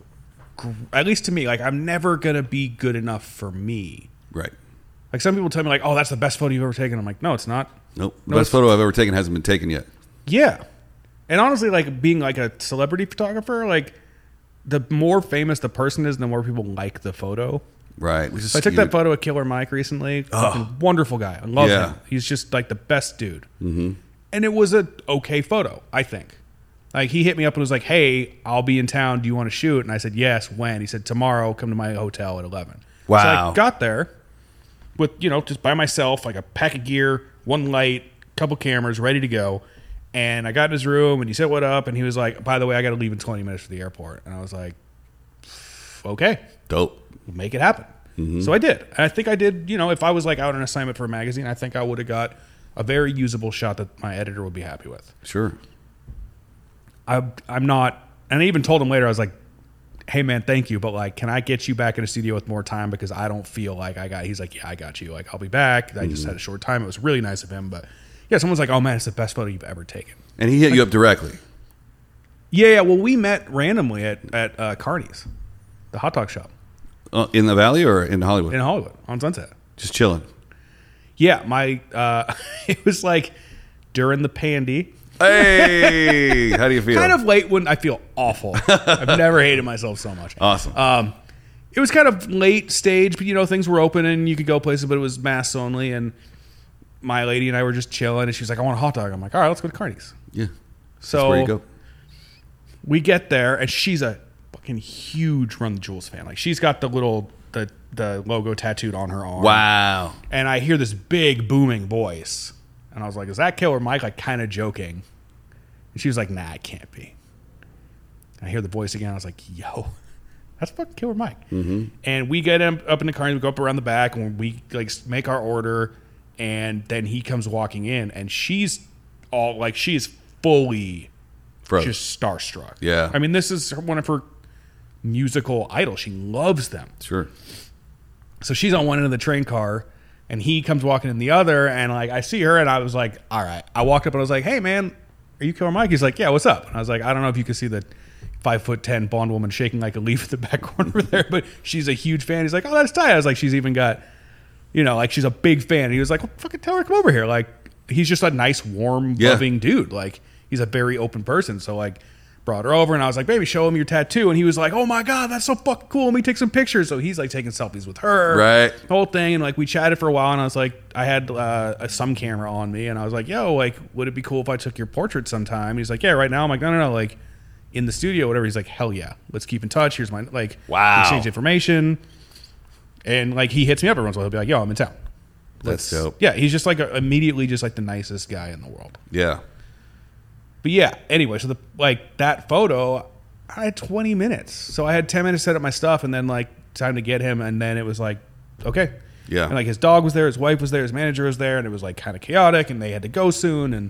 gr- at least to me, like, I'm never going to be good enough for me. Right. Like, some people tell me, like, oh, that's the best photo you've ever taken. I'm like, no, it's not. Nope. The No, best it's- photo I've ever taken hasn't been taken yet. Yeah. And honestly, like, being like a celebrity photographer, like, the more famous the person is, the more people like the photo. Right. Which is So I took skewed. that photo of Killer Mike recently. Fucking wonderful guy. I love Yeah. him. He's just like the best dude. Mm-hmm. And it was a okay photo, I think. Like he hit me up and was like, "Hey, I'll be in town. Do you want to shoot?" And I said, "Yes." When? He said, "Tomorrow. Come to my hotel at eleven." Wow. So I got there with you know just by myself, like a pack of gear, one light, couple cameras, ready to go. And I got in his room and he said, "What up?" And he was like, "By the way, I got to leave in twenty minutes for the airport." And I was like, "Okay." Dope. Make it happen. So I did. And I think I did, you know, if I was like out on assignment for a magazine, I think I would have got a very usable shot that my editor would be happy with. Sure. I, I'm not, and I even told him later, I was like, hey man, thank you, but like, can I get you back in the studio with more time because I don't feel like I got, he's like, yeah, I got you. Like, I'll be back. I just had a short time. It was really nice of him. But yeah, someone's like, oh man, it's the best photo you've ever taken. And he hit you up directly. Yeah, yeah. Well, we met randomly at, at uh, Carney's, the hot dog shop Uh, in the Valley or in Hollywood? in Hollywood on Sunset. Just chilling. Yeah, my uh, it was like during the pandy, Hey, how do you feel? kind of late when I feel awful. I've never hated myself so much. Awesome. Um, it was kind of late stage, but you know things were open and you could go places, but it was masks only. And my lady and I were just chilling, and she was like, "I want a hot dog." I'm like, "All right, let's go to Carney's." yeah. So That's where you go. we get there, and she's a fucking huge Run the Jewels fan. Like she's got the little the the logo tattooed on her arm. Wow. And I hear this big booming voice. And I was like, is that Killer Mike? Like, kind of joking. And she was like, nah, it can't be. And I hear the voice again. I was like, yo, that's fucking Killer Mike. Mm-hmm. And we get him up in the car, and we go up around the back, and we like make our order. And then he comes walking in, and she's all like, she's fully Froze. just starstruck. Yeah. I mean, this is one of her musical idols. She loves them. Sure. So she's on one end of the train car, and he comes walking in the other, and like I see her, and I was like, all right. I walked up and I was like, hey man, are you Killer Mike? He's like, yeah, what's up? And I was like, I don't know if you can see the five foot ten blonde woman shaking like a leaf in the back corner there, but she's a huge fan. He's like, oh, that's tight. I was like, she's even got, you know, like she's a big fan. And he was like, well, fucking tell her to come over here. Like, he's just a nice, warm, Yeah. loving dude. Like, he's a very open person. So like, brought her over and I was like, baby, show him your tattoo. And he was like, oh my God, that's so fucking cool. Let me take some pictures. So he's like taking selfies with her. Right. The whole thing. And like, we chatted for a while and I was like, I had uh, a some camera on me and I was like, yo, like, would it be cool if I took your portrait sometime? He's like, yeah, right now. I'm like, no, no, no. Like, in the studio, whatever. He's like, hell yeah, let's keep in touch. Here's my, like, Wow. exchange information. And like, he hits me up every once in a while. He'll be like, yo, I'm in town. That's dope. Yeah, he's just like a, immediately just like the nicest guy in the world. Yeah. But yeah, anyway, so the like that photo, I had twenty minutes. So I had ten minutes to set up my stuff and then like time to get him. And then it was like, okay. Yeah. And like his dog was there, his wife was there, his manager was there. And it was like kind of chaotic and they had to go soon. And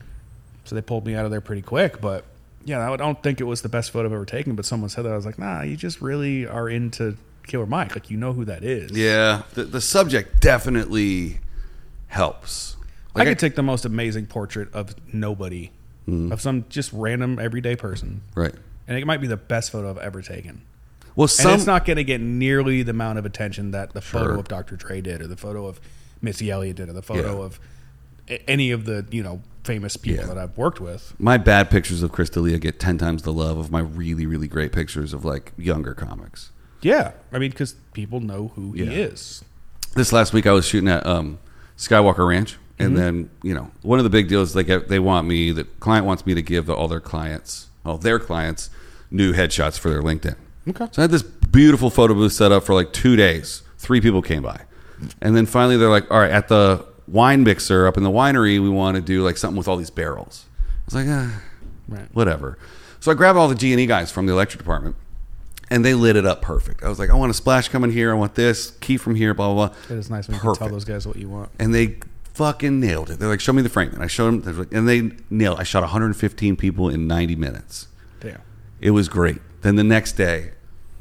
so they pulled me out of there pretty quick. But yeah, I don't think it was the best photo I've ever taken. But someone said that. I was like, nah, you just really are into Killer Mike. Like, you know who that is. Yeah. The, the subject definitely helps. I Like could take the most amazing portrait of nobody, Mm-hmm. of some just random everyday person. Right. And it might be the best photo I've ever taken. Well, some. And it's not going to get nearly the amount of attention that the photo Sure. of Doctor Dre did, or the photo of Missy Elliott did, or the photo Yeah. of a- any of the, you know, famous people Yeah. that I've worked with. my bad pictures of Chris D'Elia get ten times the love of my really, really great pictures of like younger comics. Yeah. I mean, because people know who he Yeah. is. This last week I was shooting at um, Skywalker Ranch, and then you know one of the big deals, like they want me, the client wants me to give the, all their clients, all their clients, new headshots for their LinkedIn. Okay. So I had this beautiful photo booth set up for like two days. Three people came by, and then finally they're like, "All right, at the wine mixer up in the winery, we want to do like something with all these barrels." I was like, "Ah, Right. whatever." So I grabbed all the G and E guys from the electric department. And they lit it up perfect. I was like, I want a splash coming here. I want this key from here, blah, blah, blah. It is nice when you can tell Perfect. those guys what you want. And they fucking nailed it. They're like, show me the frame. And I showed them. They're like- And they nailed it. I shot one hundred fifteen people in ninety minutes. Damn. It was great. Then the next day,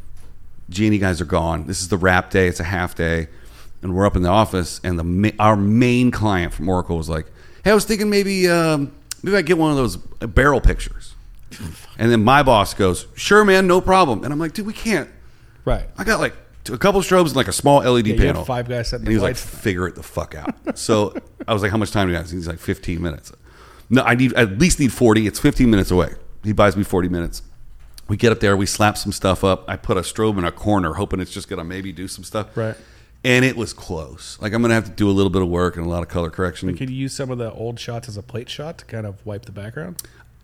G and E guys are gone. This is the wrap day. It's a half day. And we're up in the office. And the ma- our main client from Oracle was like, hey, I was thinking maybe, um, maybe I get one of those barrel pictures. And then my boss goes, sure, man, no problem. And I'm like, dude, we can't. Right. I got like a couple strobes and like a small L E D Yeah, you had panel. five guys setting and he the was like, lights. figure it the fuck out. So I was like, how much time do you have? He's like, fifteen minutes. No, I need at least need forty. It's fifteen minutes away. He buys me forty minutes. We get up there, we slap some stuff up. I put a strobe in a corner, hoping it's just gonna maybe do some stuff. Right. And it was close. Like I'm gonna have to do a little bit of work and a lot of color correction. Could you use some of the old shots as a plate shot to kind of wipe the background?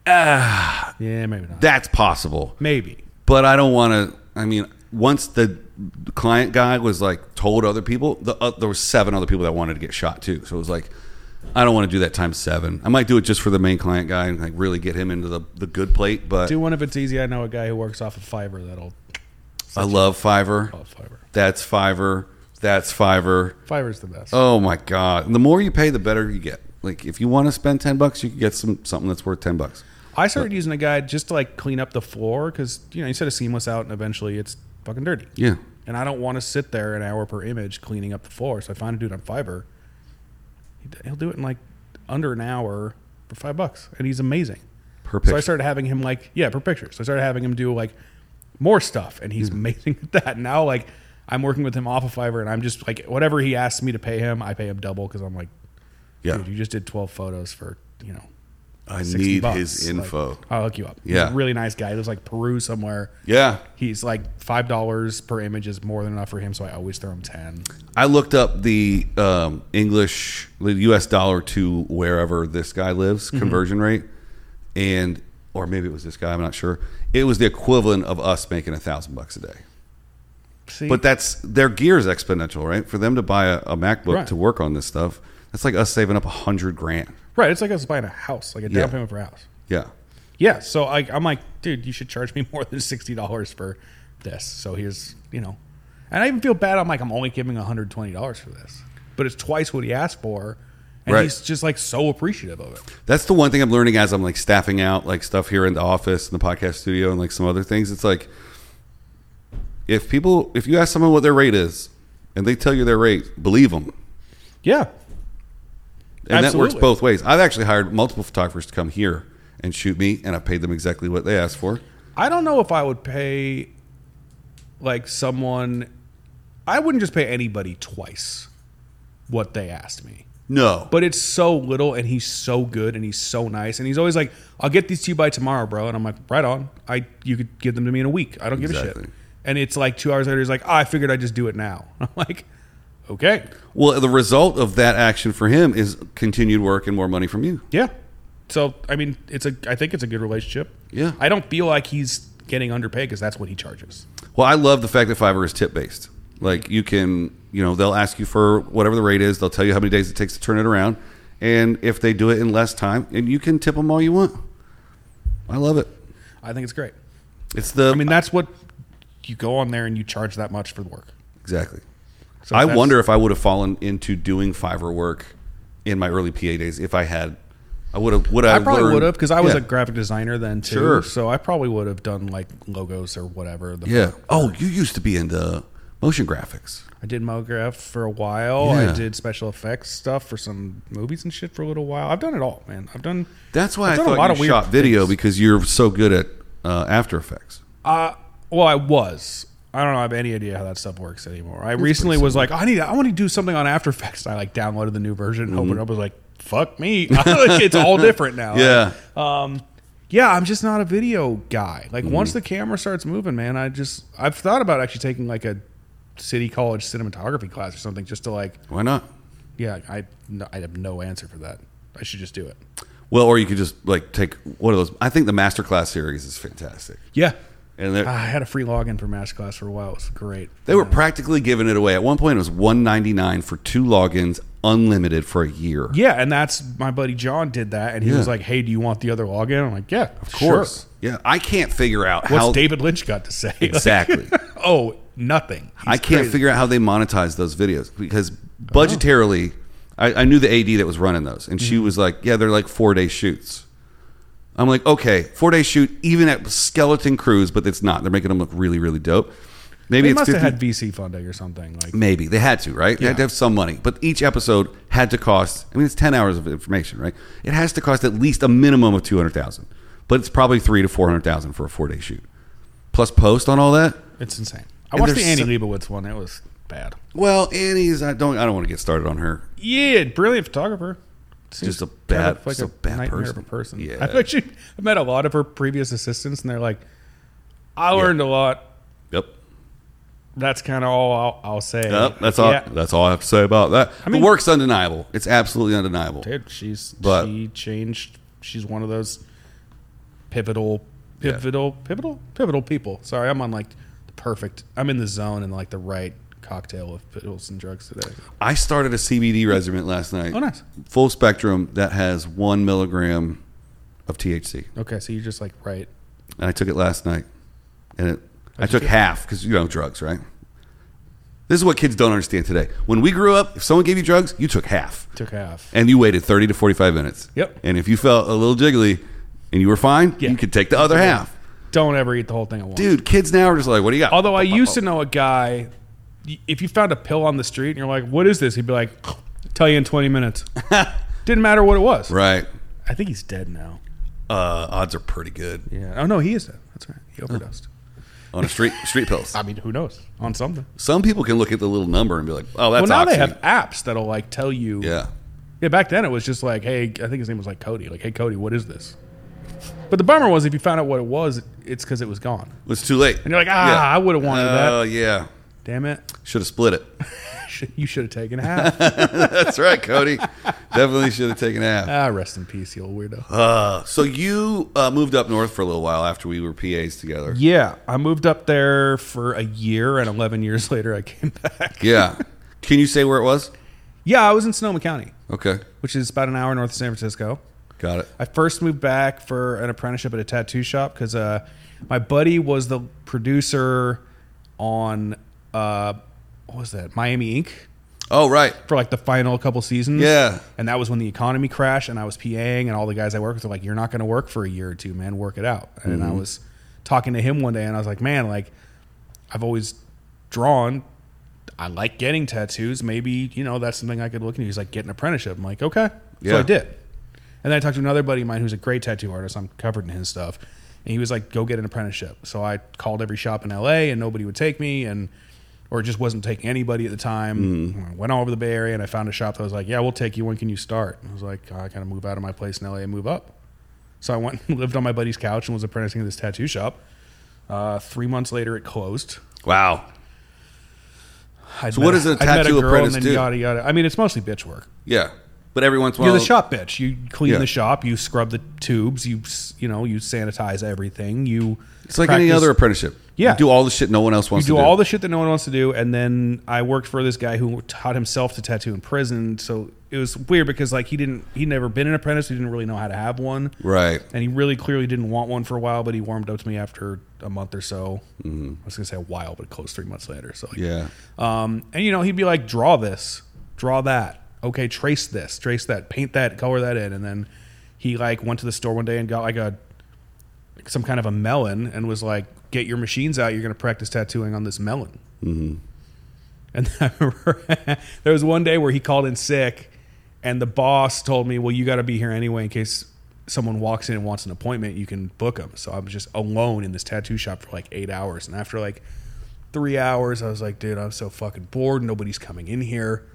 Ah, Yeah, maybe not. that's possible. Maybe. But I don't want to. I mean, once the client guy was like told other people, the, uh, there were seven other people that wanted to get shot too. So it was like, I don't want to do that times seven. I might do it just for the main client guy and like really get him into the, the good plate. But Do one if it's easy. I know a guy who works off of Fiverr that'll. I love Fiverr. Oh, Fiverr. That's Fiverr. That's Fiverr. Fiverr's the best. Oh my god! And the more you pay, the better you get. Like if you want to spend ten bucks, you can get some something that's worth ten bucks. I started using a guy just to like clean up the floor because you know you set a seamless out and eventually it's fucking dirty. Yeah. And I don't want to sit there an hour per image cleaning up the floor. So I found a dude on Fiverr. He'll do it in like under an hour for five bucks, and he's amazing. Per So picture. I started having him like yeah per picture. So I started having him do like more stuff, and he's amazing at that. Now like I'm working with him off of Fiverr, and I'm just like whatever he asks me to pay him, I pay him double because I'm like, Yeah. dude, you just did twelve photos for you know. I sixty need bucks. his info. Like, I'll hook you up. Yeah. He's a really nice guy. He lives like Peru somewhere. Yeah. He's like five dollars per image is more than enough for him, so I always throw him ten. I looked up the um, English, the U S dollar to wherever this guy lives Mm-hmm. conversion rate, and or maybe it was this guy. I'm not sure. It was the equivalent of us making a thousand bucks a day. See, But that's their gear is exponential, right? For them to buy a, a MacBook Right. to work on this stuff, that's like us saving up a hundred grand. right, it's like us buying a house, like a down Yeah. payment for a house. Yeah. Yeah, so I, I'm like, dude, you should charge me more than sixty dollars for this. So here's, you know, and I even feel bad. I'm like, I'm only giving one hundred twenty dollars for this, but it's twice what he asked for, and Right. he's just like so appreciative of it. That's the one thing I'm learning as I'm like staffing out like stuff here in the office and the podcast studio and like some other things. It's like if people, if you ask someone what their rate is and they tell you their rate, believe them. Yeah, And that works Absolutely. both ways. I've actually hired multiple photographers to come here and shoot me, and I've paid them exactly what they asked for. I don't know if I would pay like someone. I wouldn't just pay anybody twice what they asked me. No. But it's so little, and he's so good, and he's so nice, and he's always like, "I'll get these to you by tomorrow, bro." And I'm like, "Right on. I you could give them to me in a week. I don't give Exactly. a shit." And it's like two hours later, he's like, oh, "I figured I'd just do it now." I'm like, "Okay, Well, the result of that action for him is continued work and more money from you. yeah." So I mean, it's a. I think it's a good relationship. Yeah. I don't feel like he's getting underpaid because that's what he charges. Well, I love the fact that Fiverr is tip based. Like you can, you know, they'll ask you for whatever the rate is. They'll tell you how many days it takes to turn it around, and if they do it in less time, and you can tip them all you want. I love it. I think it's great. It's the. I mean, that's what you go on there and you charge that much for the work. exactly. So I that's- wonder if I would have fallen into doing Fiverr work in my early P A days if I had. I would have. Would I? I probably learned- would have because I was Yeah. a graphic designer then too. Sure. So I probably would have done like logos or whatever. The Yeah. Oh, you used to be into motion graphics. I did MoGraph for a while. Yeah. I did special effects stuff for some movies and shit for a little while. I've done it all, man. I've done. That's why I've I done a thought lot you of weird shot video things. because you're so good at uh, After Effects. Uh, well, I was. I don't know. I have any idea how that stuff works anymore. I recently was like, I need. I want to do something on After Effects. I like downloaded the new version, and opened it up. I was like, fuck me. It's all different now. Yeah. Um, yeah, I'm just not a video guy. Like Mm-hmm. once the camera starts moving, man, I just I've thought about actually taking like a city college cinematography class or something just to like. Why not? Yeah, I no, I have no answer for that. I should just do it. Well, or you could just like take one of those. I think the Masterclass series is fantastic, Yeah. and they're- I had a free login for Masterclass for a while. It was great. they were practically giving it away. At one point, it was one ninety-nine for two logins, unlimited for a year. Yeah, and that's my buddy John did that, and he Yeah. was like, "Hey, do you want the other login?" I'm like, "Yeah, Of course. Yeah, I can't figure out What's how David Lynch got to say? exactly. oh, nothing. He's I can't crazy. figure out how they monetize those videos because budgetarily, I, I knew the A D that was running those, and she was like, "Yeah, they're like four day shoots." I'm like, "Okay, four day shoot, even at skeleton crews, but it's not. They're making them look really, really dope. Maybe They it's must fifty. have had V C funding or something. Like, Maybe they had to, right? They had to Yeah. have some money, but each episode had to cost. I mean, it's ten hours of information, right? It has to cost at least a minimum of two hundred thousand, but it's probably three to four hundred thousand for a four day shoot, plus post on all that. it's insane. I And watched the there's Annie so- Leibovitz one. It was bad. Well, Annie's. I don't. I don't want to get started on her. Yeah, brilliant photographer. Seems Just a kind bad- of like just a bad nightmare person. of a person. Yeah. I've actually I've met a lot of her previous assistants, and they're like, "I learned a lot." Yep. That's kind of all I'll, I'll say. Yep. That's all. Yeah. That's all I have to say about that. I mean- the work's undeniable. It's absolutely undeniable. Dude, she's But- she changed. She's one of those pivotal, Yeah. pivotal, pivotal, pivotal people. Sorry, I'm on like the perfect. I'm in the zone and like the right cocktail of pills and drugs today. I started a C B D regimen last night. Oh, nice. Full spectrum that has one milligram of T H C, Okay, so you're just like right. and I took it last night, and it. I How'd you took feel? half because you know drugs, right? This is what kids don't understand today. When we grew up, if someone gave you drugs, you took half, Took half. and you waited thirty to forty-five minutes. Yep. And if you felt a little jiggly, and you were fine, Yeah. you could take the other Yeah. half. Don't ever eat the whole thing at once. Dude, kids now are just like, "What do you got?" Although I used to know a guy, y- if you found a pill on the street and you're like, "What is this?" He'd be like, "Tell you in twenty minutes." Didn't matter what it was. Right. I think he's dead now. Uh, odds are pretty good Yeah. Oh no, he is dead. That's right. He overdosed. on a street street pills. I mean, who knows? On something. Some people can look at the little number and be like, "Oh, that's well, now oxy." they have apps that'll like tell you. Yeah. Yeah. Back then it was just like, hey, I think his name was like Cody. Like, hey, Cody, what is this? But the bummer was if you found out what it was, it's because it was gone. It's too late. And you're like, ah, I would have wanted Oh, that. yeah. Damn it. Should have split it. You should have taken half. That's right, Cody. Definitely should have taken half. ah, rest in peace, you old weirdo. Uh, so you uh, moved up north for a little while after we were P As together. Yeah, I moved up there for a year, and eleven years later, I came back. Yeah. Can you say where it was? Yeah, I was in Sonoma County, Okay. which is about an hour north of San Francisco. Got it. I first moved back for an apprenticeship at a tattoo shop because uh, my buddy was the producer on uh, what was that, Miami Ink Oh, right. for like the final couple seasons. Yeah. and that was when the economy crashed, and I was PAing, and all the guys I work with were like, "You're not going to work for a year or two, man. Work it out." And Mm-hmm. I was talking to him one day, and I was like, "Man, like I've always drawn. I like getting tattoos. Maybe, you know, that's something I could look into." He's like, "Get an apprenticeship." I'm like, "Okay." So Yeah. I did. And then I talked to another buddy of mine who's a great tattoo artist. I'm covered in his stuff. And he was like, go get an apprenticeship. So I called every shop in L A and nobody would take me, and or just wasn't taking anybody at the time. Mm. I went all over the Bay Area and I found a shop that was like, yeah, we'll take you. When can you start? And I was like, oh, I kind of move out of my place in L A and move up. So I went and lived on my buddy's couch and was apprenticing at this tattoo shop. Uh, three months later, it closed. Wow. I'd so met, what does a tattoo apprentice do? Yada, yada. I mean, it's mostly bitch work. Yeah. But every once in a while, you're the shop bitch. You clean Yeah. the shop. You scrub the tubes. You s- you know you sanitize everything. You it's like any practice- other apprenticeship. Yeah. You do all the shit no one else You wants do to do. all the shit that no one wants to do. And then I worked for this guy who taught himself to tattoo in prison. So it was weird because like he didn't he'd never been an apprentice. He didn't really know how to have one. Right. And he really clearly didn't want one for a while. But he warmed up to me after a month or so. Mm-hmm. I was gonna say a while, but it closed three months later. So like, Yeah. Um, and you know he'd be like, draw this, draw that. Okay, trace this, trace that, paint that, color that in. And then he like went to the store one day and got like a some kind of a melon and was like, get your machines out. You're going to practice tattooing on this melon. Mm-hmm. And I remember there was one day where he called in sick and the boss told me, well, you got to be here anyway in case someone walks in and wants an appointment, you can book them. So I was just alone in this tattoo shop for like eight hours. And after like three hours, I was like, dude, I'm so fucking bored. Nobody's coming in here.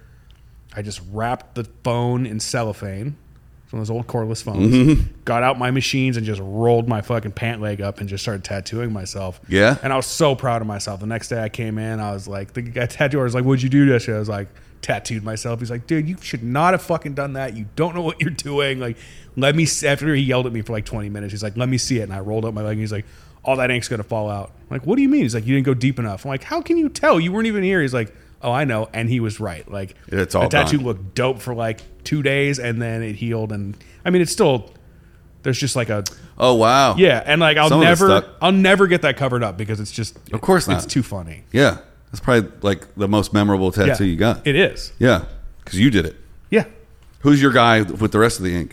I just wrapped the phone in cellophane, one of those old cordless phones, mm-hmm. got out my machines and just rolled my fucking pant leg up and just started tattooing myself. Yeah. And I was so proud of myself. The next day I came in, I was like, the guy tattooer was like, what'd you do yesterday? I was like, tattooed myself. He's like, dude, you should not have fucking done that. You don't know what you're doing. Like, let me see. After he yelled at me for like twenty minutes, he's like, let me see it. And I rolled up my leg and he's like, all that ink's going to fall out. I'm like, what do you mean? He's like, you didn't go deep enough. I'm like, how can you tell? You weren't even here. He's like, oh, I know. And he was right. Like, it's all the tattoo gone. looked dope for like two days and then it healed. And I mean, it's still, there's just like a, Oh, wow. yeah. And like, I'll Some of it's never, stuck. I'll never get that covered up because it's just, Of course not. It's too funny. Yeah. That's probably like the most memorable tattoo Yeah, you got. It is. Yeah. Because you did it. Yeah. Who's your guy with the rest of the ink?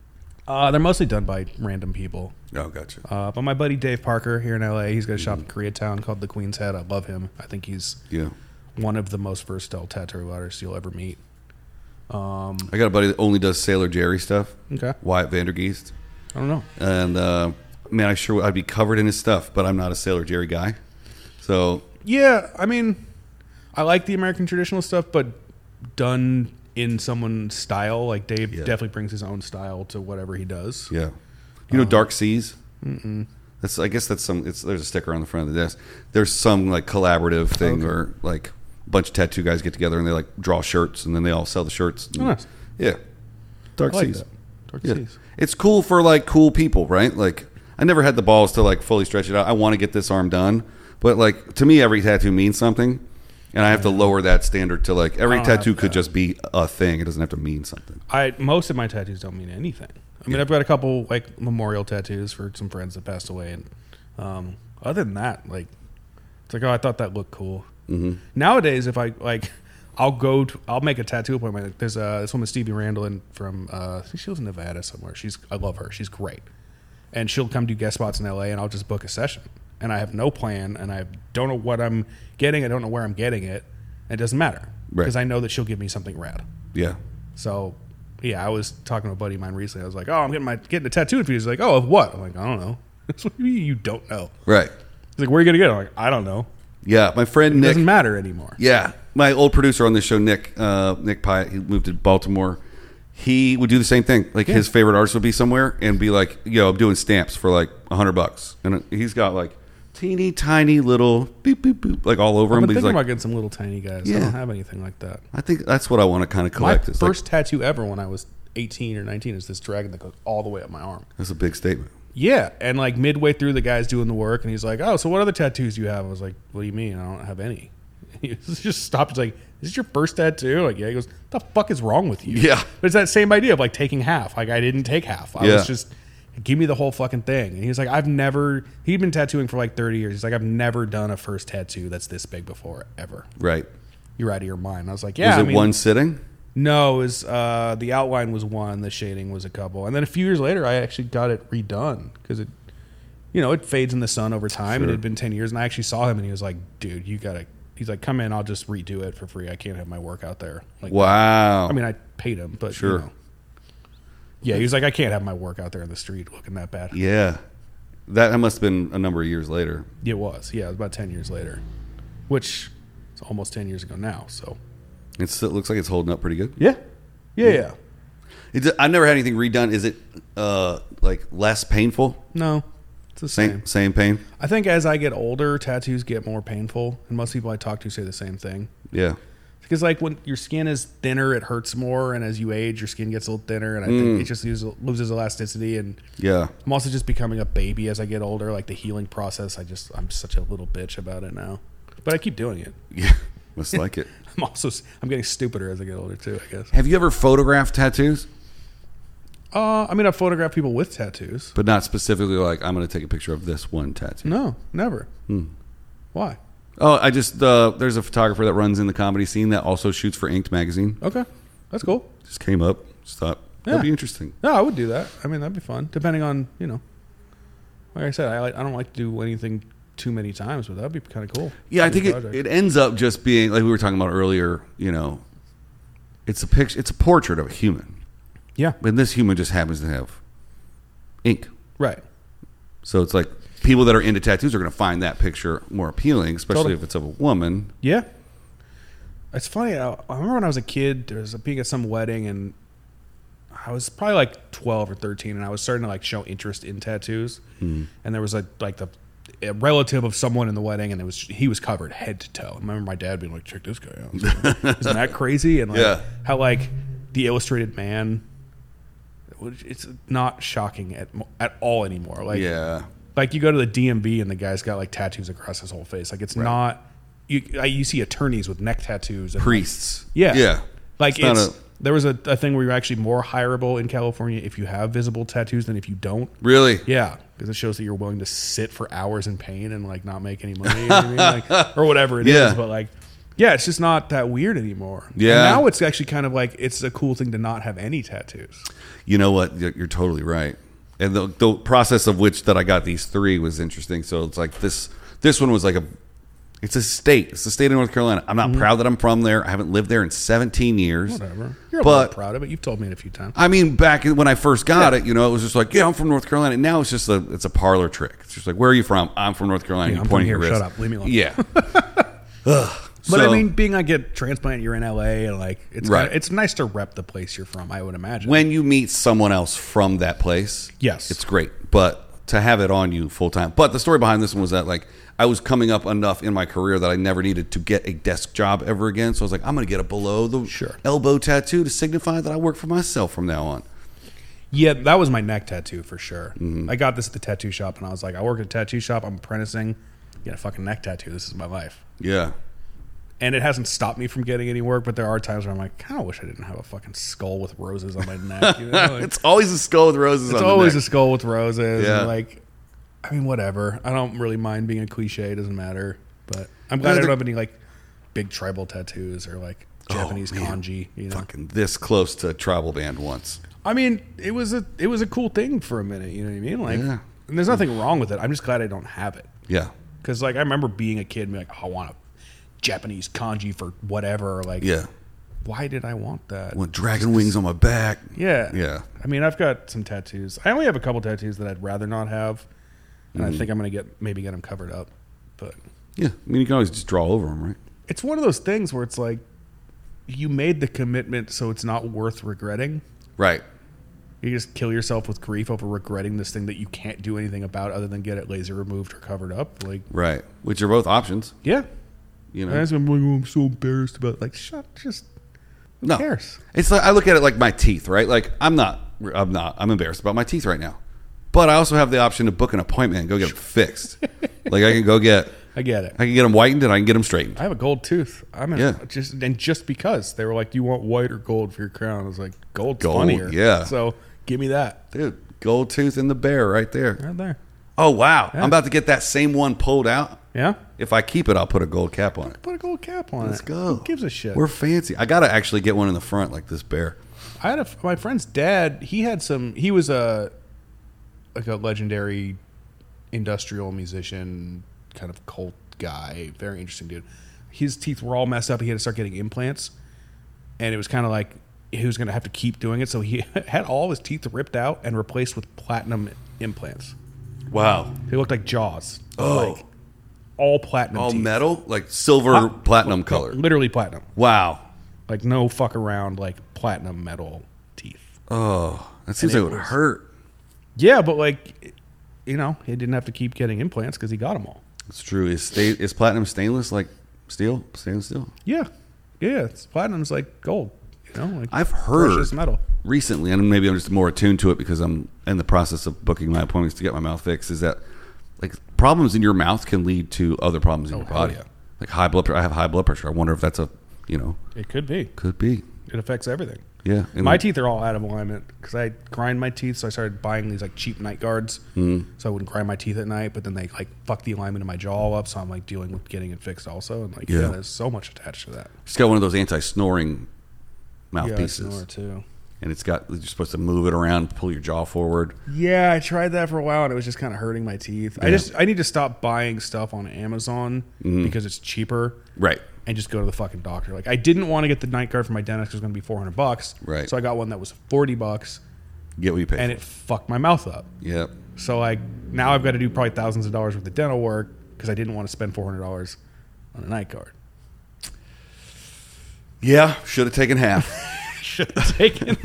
Uh, they're mostly done by random people. Oh, gotcha. Uh, but my buddy Dave Parker here in L A, he's got a shop in Koreatown called The Queen's Head. I love him. I think he's Yeah. one of the most versatile tattoo artists you'll ever meet. Um, I got a buddy that only does Sailor Jerry stuff. okay. Wyatt Vandergeest. I don't know. And, uh, man, I sure would- I'd be covered in his stuff, but I'm not a Sailor Jerry guy. So, Yeah, I mean, I like the American traditional stuff, but done in someone's style. Like Dave Yeah. definitely brings his own style to whatever he does. yeah. You know Dark Seas? Mm-mm. That's, I guess that's some, it's, there's a sticker on the front of the desk. There's some like collaborative thing Okay. where like a bunch of tattoo guys get together and they like draw shirts and then they all sell the shirts. And, Oh, nice. Yeah. Dark I like Seas. that. Dark Yeah. Seas. It's cool for like cool people, right? Like I never had the balls to like fully stretch it out. I want to get this arm done, but like to me, every tattoo means something, and I have to lower that standard to like every I don't tattoo have could that. just be a thing. It doesn't have to mean something. I most of my tattoos don't mean anything. I mean, Yeah. I've got a couple like memorial tattoos for some friends that passed away, and um, other than that, like it's like, oh, I thought that looked cool. Mm-hmm. Nowadays, if I like, I'll go to, I'll make a tattoo appointment. Like, there's uh, this woman Stevie Randall in, from uh, I think she lives in Nevada somewhere. She's I love her. She's great, and she'll come do guest spots in L A, and I'll just book a session. And I have no plan, and I don't know what I'm getting. I don't know where I'm getting it. It doesn't matter because Right. I know that she'll give me something rad. Yeah. So, yeah, I was talking to a buddy of mine recently. I was like, "Oh, I'm getting my getting a tattoo." And he's like, "Oh, of what?" I'm like, "I don't know." That's what you mean you don't know. Right. He's like, "Where are you gonna get it?" I'm like, "I don't know. Yeah. My friend It Nick. doesn't matter anymore." Yeah, my old producer on this show, Nick, uh, Nick Pyatt, he moved to Baltimore. He would do the same thing. Like Yeah. his favorite artist would be somewhere and be like, "Yo, I'm doing stamps for like a hundred bucks," and he's got like teeny tiny little beep beep boop like all over I've him. been But he's thinking like, about getting some little tiny guys. I Yeah. don't have anything like that. I think that's what I want to kind of My collect. It's first like, tattoo ever when I was eighteen or nineteen is this dragon that goes all the way up my arm. that's a big statement. Yeah, and like midway through, the guy's doing the work, and he's like, "Oh, so what other tattoos do you have?" I was like, "What do you mean? I don't have any." He just stopped. He's like, "Is this your first tattoo?" Like, yeah. He goes, "What the fuck is wrong with you?" Yeah. But it's that same idea of like taking half. Like, I didn't take half. I Yeah. was just, give me the whole fucking thing. And he was like, "I've never." He'd been tattooing for like thirty years. He's like, "I've never done a first tattoo that's this big before, ever." Right. You're out of your mind. I was like, "Yeah." Was I it mean, one sitting? No, it was uh, the outline was one, the shading was a couple, and then a few years later, I actually got it redone because it, you know, it fades in the sun over time, and Sure. it had been ten years, and I actually saw him, and he was like, "Dude, you gotta." He's like, "Come in, I'll just redo it for free. I can't have my work out there." Like, Wow. I mean, I paid him, but Sure. You know. Yeah, he was like, "I can't have my work out there in the street looking that bad." Yeah. That must have been a number of years later. It was, yeah, it was about ten years later, which is almost ten years ago now. So It's, it looks like it's holding up pretty good. yeah, yeah, yeah. It's, I never had anything redone. Is it uh, like less painful? No, it's the same. Same, same pain? I think as I get older, tattoos get more painful, and most people I talk to say the same thing. Yeah. Because like when your skin is thinner, it hurts more, and as you age, your skin gets a little thinner, and I think it just loses, loses elasticity. And Yeah. I'm also just becoming a baby as I get older. Like the healing process, I just I'm such a little bitch about it now, but I keep doing it. Yeah. Must like it. I'm also I'm getting stupider as I get older too, I guess. Have you ever photographed tattoos? Uh, I mean, I've photographed people with tattoos. But not specifically like, I'm going to take a picture of this one tattoo. No, never. Hmm. Why? Oh, I just, uh, there's a photographer that runs in the comedy scene that also shoots for Inked magazine. Okay, that's cool. Just came up, just thought, that'd Yeah. be interesting. No, I would do that. I mean, that'd be fun, depending on, you know. Like I said, I like, I don't like to do anything too many times, but that'd be kind of cool. Yeah, I think Project. it, it ends up just being, like we were talking about earlier, you know, it's a picture, it's a portrait of a human. Yeah, And this human just happens to have ink. right. So it's like people that are into tattoos are going to find that picture more appealing, especially Totally. if it's of a woman. Yeah. It's funny. I, I remember when I was a kid, there was a, being at some wedding, and I was probably like twelve or thirteen, and I was starting to like show interest in tattoos. Mm. And there was a like the a relative of someone in the wedding, and it was he was covered head to toe. I remember my dad being like, "Check this guy out." Like, isn't that crazy? And like Yeah. how like the Illustrated Man, it's not shocking at at all anymore. Like Yeah. like you go to the D M V and the guy's got like tattoos across his whole face. Like it's Right. not you. I, you see attorneys with neck tattoos, and Priests. yeah, Yeah. Like It's not it's, a- there was a, a thing where you're actually more hireable in California if you have visible tattoos than if you don't. Really? Yeah, because it shows that you're willing to sit for hours in pain and like not make any money, you know what I mean? Like, or whatever it is. Yeah. But like, yeah, it's just not that weird anymore. Yeah. And now it's actually kind of like it's a cool thing to not have any tattoos. You know what? You're you're totally right. And the, the process of which that I got these three was interesting. So it's like this. This one was like a. It's a state. It's the state of North Carolina. I'm not Mm-hmm. proud that I'm from there. I haven't lived there in seventeen years. Whatever. You're a But- little proud of it. You've told me it a few times. I mean, back when I first got Yeah. it, you know, it was just like, yeah, I'm from North Carolina. And now it's just a, it's a parlor trick. It's just like, where are you from? I'm from North Carolina. Yeah, You're I'm from pointing here. your wrist. Shut up. Leave me alone. Yeah. Ugh. But I So, mean, being I get transplanted, you're in L A, and like it's Right. kinda, it's nice to rep the place you're from. I would imagine. when you meet someone else from that place, Yes. it's great. But to have it on you full time. But the story behind this one was that like I was coming up enough in my career that I never needed to get a desk job ever again. So I was like, I'm going to get a below the Sure. elbow tattoo to signify that I work for myself from now on. yeah, that was my neck tattoo for sure. Mm-hmm. I got this at the tattoo shop, and I was like, I work at a tattoo shop. I'm apprenticing. Get a fucking neck tattoo. This is my life. Yeah. And it hasn't stopped me from getting any work, but there are times where I'm like, kind of wish I didn't have a fucking skull with roses on my neck. You know? Like, It's always a skull with roses it's on always the a neck. skull with roses. Yeah. And like, I mean, whatever. I don't really mind being a cliche. It doesn't matter. But I'm glad Yeah, I don't the- have any like big tribal tattoos or like Japanese Oh, man. kanji. You know, Fucking this close to a tribal band once. I mean, it was a it was a cool thing for a minute. You know what I mean? Like, Yeah. and there's nothing wrong with it. I'm just glad I don't have it. Yeah. Because like I remember being a kid and being like, oh, I want a Japanese kanji for whatever. Or, like, Yeah. why did I want that? I want dragon wings on my back. Yeah. Yeah. I mean, I've got some tattoos. I only have a couple tattoos that I'd rather not have, and Mm-hmm. I think I'm gonna get maybe get them covered up. But Yeah. I mean, you can always just draw over them, right? it's one of those things where it's like you made the commitment, so it's not worth regretting. Right. You just kill yourself with grief over regretting this thing that you can't do anything about other than get it laser removed or covered up. Like, Right. Which are both options. yeah. You And know. I'm like, oh, I'm so embarrassed about it. Like, shut, just who No. cares? It's like I look at it like my teeth, right? Like I'm not, I'm not, I'm embarrassed about my teeth right now, but I also have the option to book an appointment and go get them fixed. Like I can go get, I get it. I can get them whitened and I can get them straightened. I have a gold tooth. I'm in, Yeah. just and just because they were like, "Do you want white or gold for your crown?" I was like, "Gold's Gold, funnier." yeah. So give me that Dude, gold tooth in the bear right there. right there. Oh wow, Yeah. I'm about to get that same one pulled out. Yeah. If I keep it, I'll put a gold cap on it. Put a gold cap on Let's it. go. Who gives a shit? We're fancy. I gotta actually get one in the front like this bear. I had a my friend's dad. He had some. He was a like a legendary industrial musician, kind of cult guy. Very interesting dude. His teeth were all messed up. He had to start getting implants, and it was kind of like he was going to have to keep doing it. So he had all his teeth ripped out and replaced with platinum implants. Wow. They looked like Jaws. Oh. Like all platinum All teeth. metal? Like silver Huh? platinum No, color. literally platinum. Wow. Like no fuck around, like platinum metal teeth. Oh, that seems And like it it would was- hurt. Yeah, but like, you know, he didn't have to keep getting implants because he got them all. It's true. Is sta- is platinum stainless like steel? Stainless steel? Yeah, yeah. It's platinum's like gold. You know, like I've heard precious metal. recently, and maybe I'm just more attuned to it because I'm in the process of booking my appointments to get my mouth fixed, is that like problems in your mouth can lead to other problems in Oh, your hell body. yeah. Like high blood pressure. I have high blood pressure. I wonder if that's a, you know, It could be. could be. It affects everything. Yeah. And My like- teeth are all out of alignment because I grind my teeth, so I started buying these like cheap night guards, mm. so I wouldn't grind my teeth at night. But then they like fuck the alignment of my jaw all up, so I'm like dealing with getting it fixed also. And like, yeah, Yeah. there's so much attached to that. It's got one of those anti-snoring Yeah, I mouthpieces, snore too. and it's got you're supposed to move it around, pull your jaw forward. Yeah, I tried that for a while, and it was just kind of hurting my teeth. I Yeah. just I need to stop buying stuff on Amazon because it's cheaper. Right. And just go to the fucking doctor. Like I didn't want to get the night guard for my dentist because it was going to be four hundred bucks. Right. So I got one that was forty bucks, Get what you pay. and for. it fucked my mouth up. Yep. So like now I've got to do probably thousands of dollars worth of dental work because I didn't want to spend four hundred dollars on a night guard. Yeah. Should have taken half. Should have taken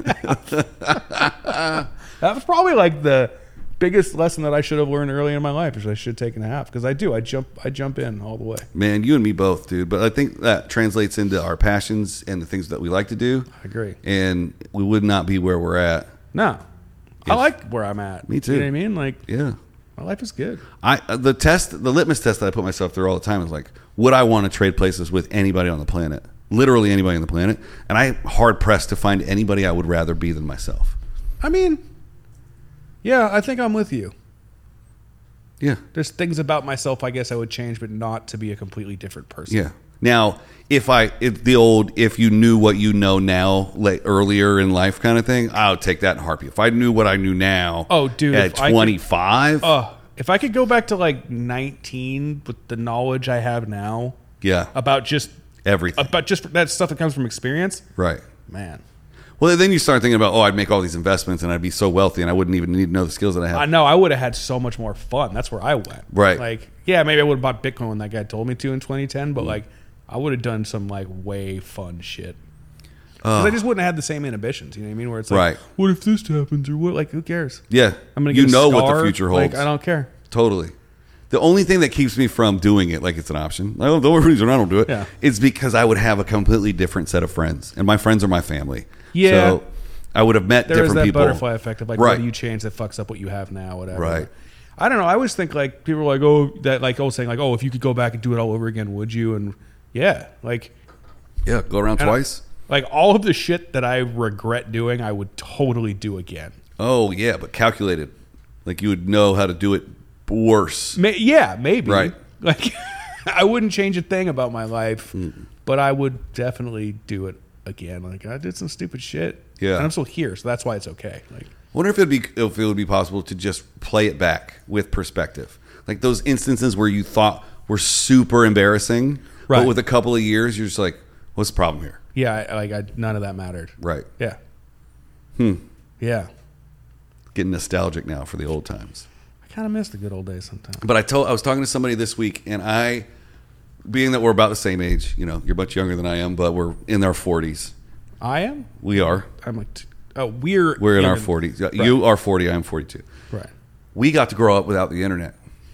that. That was probably like the biggest lesson that I should have learned early in my life is I should have taken a half because I do. I jump. I jump in all the way. Man, you and me both, dude. But I think that translates into our passions and the things that we like to do. I agree. And we would not be where we're at. No, I If- like where I'm at. Me too. You know what I mean? Like Yeah. my life is good. I uh, the test, the litmus test that I put myself through all the time is like, would I want to trade places with anybody on the planet? Literally anybody on the planet. And I'm hard pressed to find anybody I would rather be than myself. I mean, yeah, I think I'm with you. Yeah. There's things about myself I guess I would change, but not to be a completely different person. Yeah. Now, if I, if the old, if you knew what you know now, like earlier in life kind of thing, I would take that in a heartbeat. If I knew what I knew now, Oh, dude, at if I could- twenty-five, Oh, if I could go back to like nineteen with the knowledge I have now yeah, about just everything, about just that stuff that comes from experience, right. man. Well, then you start thinking about, oh, I'd make all these investments and I'd be so wealthy and I wouldn't even need to know the skills that I have. I know I would have had so much more fun. That's where I went. Right. Like, yeah, maybe I would have bought Bitcoin when that guy told me to in twenty ten, Mm. but like, I would have done some like way fun shit. Because I just wouldn't have had the same inhibitions. You know what I mean? Where it's like, Right. what if this happens or what? Like, who cares? Yeah, I'm gonna you get a know what scar. the future holds. Like, I don't care. Totally. The only thing that keeps me from doing it, like it's an option, I don't, the only reason I don't do it, Yeah. is because I would have a completely different set of friends, and my friends are my family. Yeah. So I would have met There is different that people. butterfly effect of like, Right. what do you change that fucks up what you have now, whatever. Right. I don't know. I always think like people are like, oh, that like, oh, saying like, oh, if you could go back and do it all over again, would you? And yeah, like, Yeah, go around And I- twice. like all of the shit that I regret doing, I would totally do again. Oh yeah, but calculated. Like you would know how to do it worse. May, yeah, maybe. Right. Like, I wouldn't change a thing about my life, but I would definitely do it again. Like, I did some stupid shit. Yeah. And I'm still here, so that's why it's okay. Like, Wonder if it'd be if it would be possible to just play it back with perspective, like those instances where you thought were super embarrassing, Right. but with a couple of years, you're just like, what's the problem here? yeah, I, like I, none of that mattered. Right. Yeah. Hmm. Yeah. Getting nostalgic now for the old times. I kind of miss the good old days sometimes. But I told I was talking to somebody this week, and I, being that we're about the same age, you know, you're much younger than I am, but we're in our forties. I am? We are. I'm like, t- oh, we're We're in our younger- forties. You are forty. I'm forty-two. Right. We got to grow up without the internet.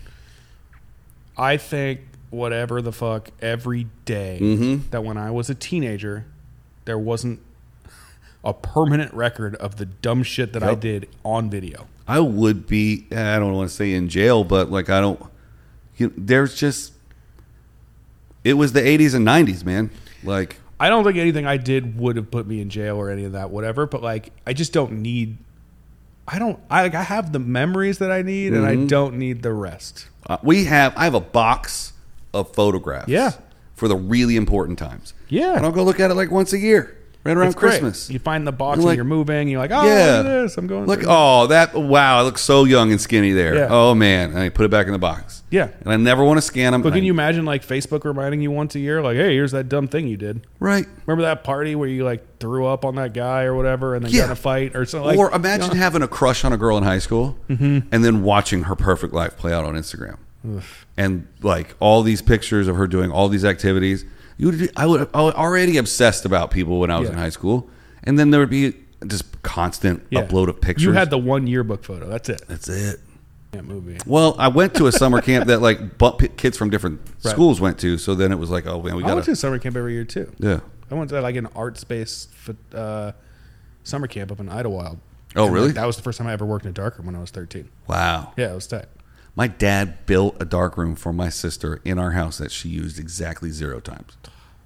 I think whatever the fuck every day Mhm. that when I was a teenager, there wasn't a permanent record of the dumb shit that I Yep. did on video. I would be. I don't want to say in jail, but like I don't. You there's just. It was the eighties and nineties, man. Like I don't think anything I did would have put me in jail or any of that, whatever. But like, I just don't need. I don't. I like. I have the memories that I need, and I Mhm. don't need the rest. uh, we have. I have a box of photographs. Yeah. For the really important times. Yeah. And I'll go look at it like once a year. right around It's great. Christmas. You find the box You're like- when you're moving. You're like, oh, Yeah. look at this. I'm going. Look, through. oh, that, wow, I look so young and skinny there. Yeah. Oh, man. And I put it back in the box. Yeah. And I never want to scan them. But can you imagine like Facebook reminding you once a year, like, hey, here's that dumb thing you did. Right. Remember that party where you like threw up on that guy or whatever, and then Yeah. got in a fight or something? Like, Or imagine you know, having a crush on a girl in high school Mm-hmm. and then watching her perfect life play out on Instagram. And like all these pictures of her doing all these activities. You would, I would, I was already obsessed about people when I was Yeah. in high school. And then there would be just constant yeah. upload of pictures. You had the one yearbook photo. That's it. That's it. That movie. Well, I went to a summer camp that like bu- p- kids from different Right. schools went to. So then it was like, oh man, we I went got to summer camp every year too. yeah. I went to like an art space uh, summer camp up in Idlewild. Oh, And, really? like, that was the first time I ever worked in a darkroom when I was thirteen. Wow. Yeah, it was tight. My dad built a dark room for my sister in our house that she used exactly zero times.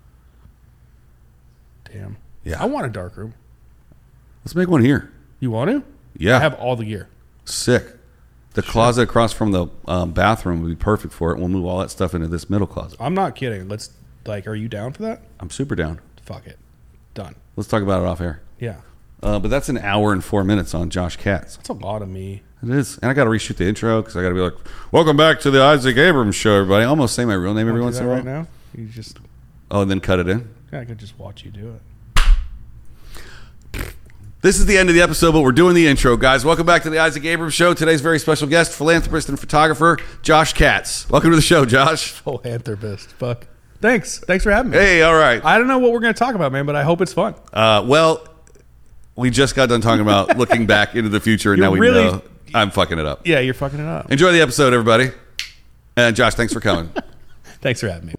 Damn. Yeah. I want a darkroom. Let's make one here. You want to? Yeah. I have all the gear. Sick. The closet across from the um, bathroom would be perfect for it. We'll move all that stuff into this middle closet. I'm not kidding. Let's like, are you down for that? I'm super down. Fuck it. Done. Let's talk about it off air. Yeah. Uh, but that's an hour and four minutes on Josh Katz. That's a lot of me. It is. And I got to reshoot the intro because I got to be like, welcome back to the Isaac Abrams Show, everybody. I almost say my real name every Wanna once do in a that while. right now? You just, Oh, and then cut it in. yeah, I could just watch you do it. This is the end of the episode, but we're doing the intro, guys. Welcome back to the Isaac Abrams Show. Today's very special guest, philanthropist and photographer, Josh Katz. Welcome to the show, Josh. Philanthropist. Fuck. Thanks. Thanks for having me. Hey, all right. I don't know what we're going to talk about, man, but I hope it's fun. Uh, well, we just got done talking about looking back into the future, and You're now we really- know I'm fucking it up. Yeah, you're fucking it up. Enjoy the episode, everybody. And Josh, thanks for coming. Thanks for having me.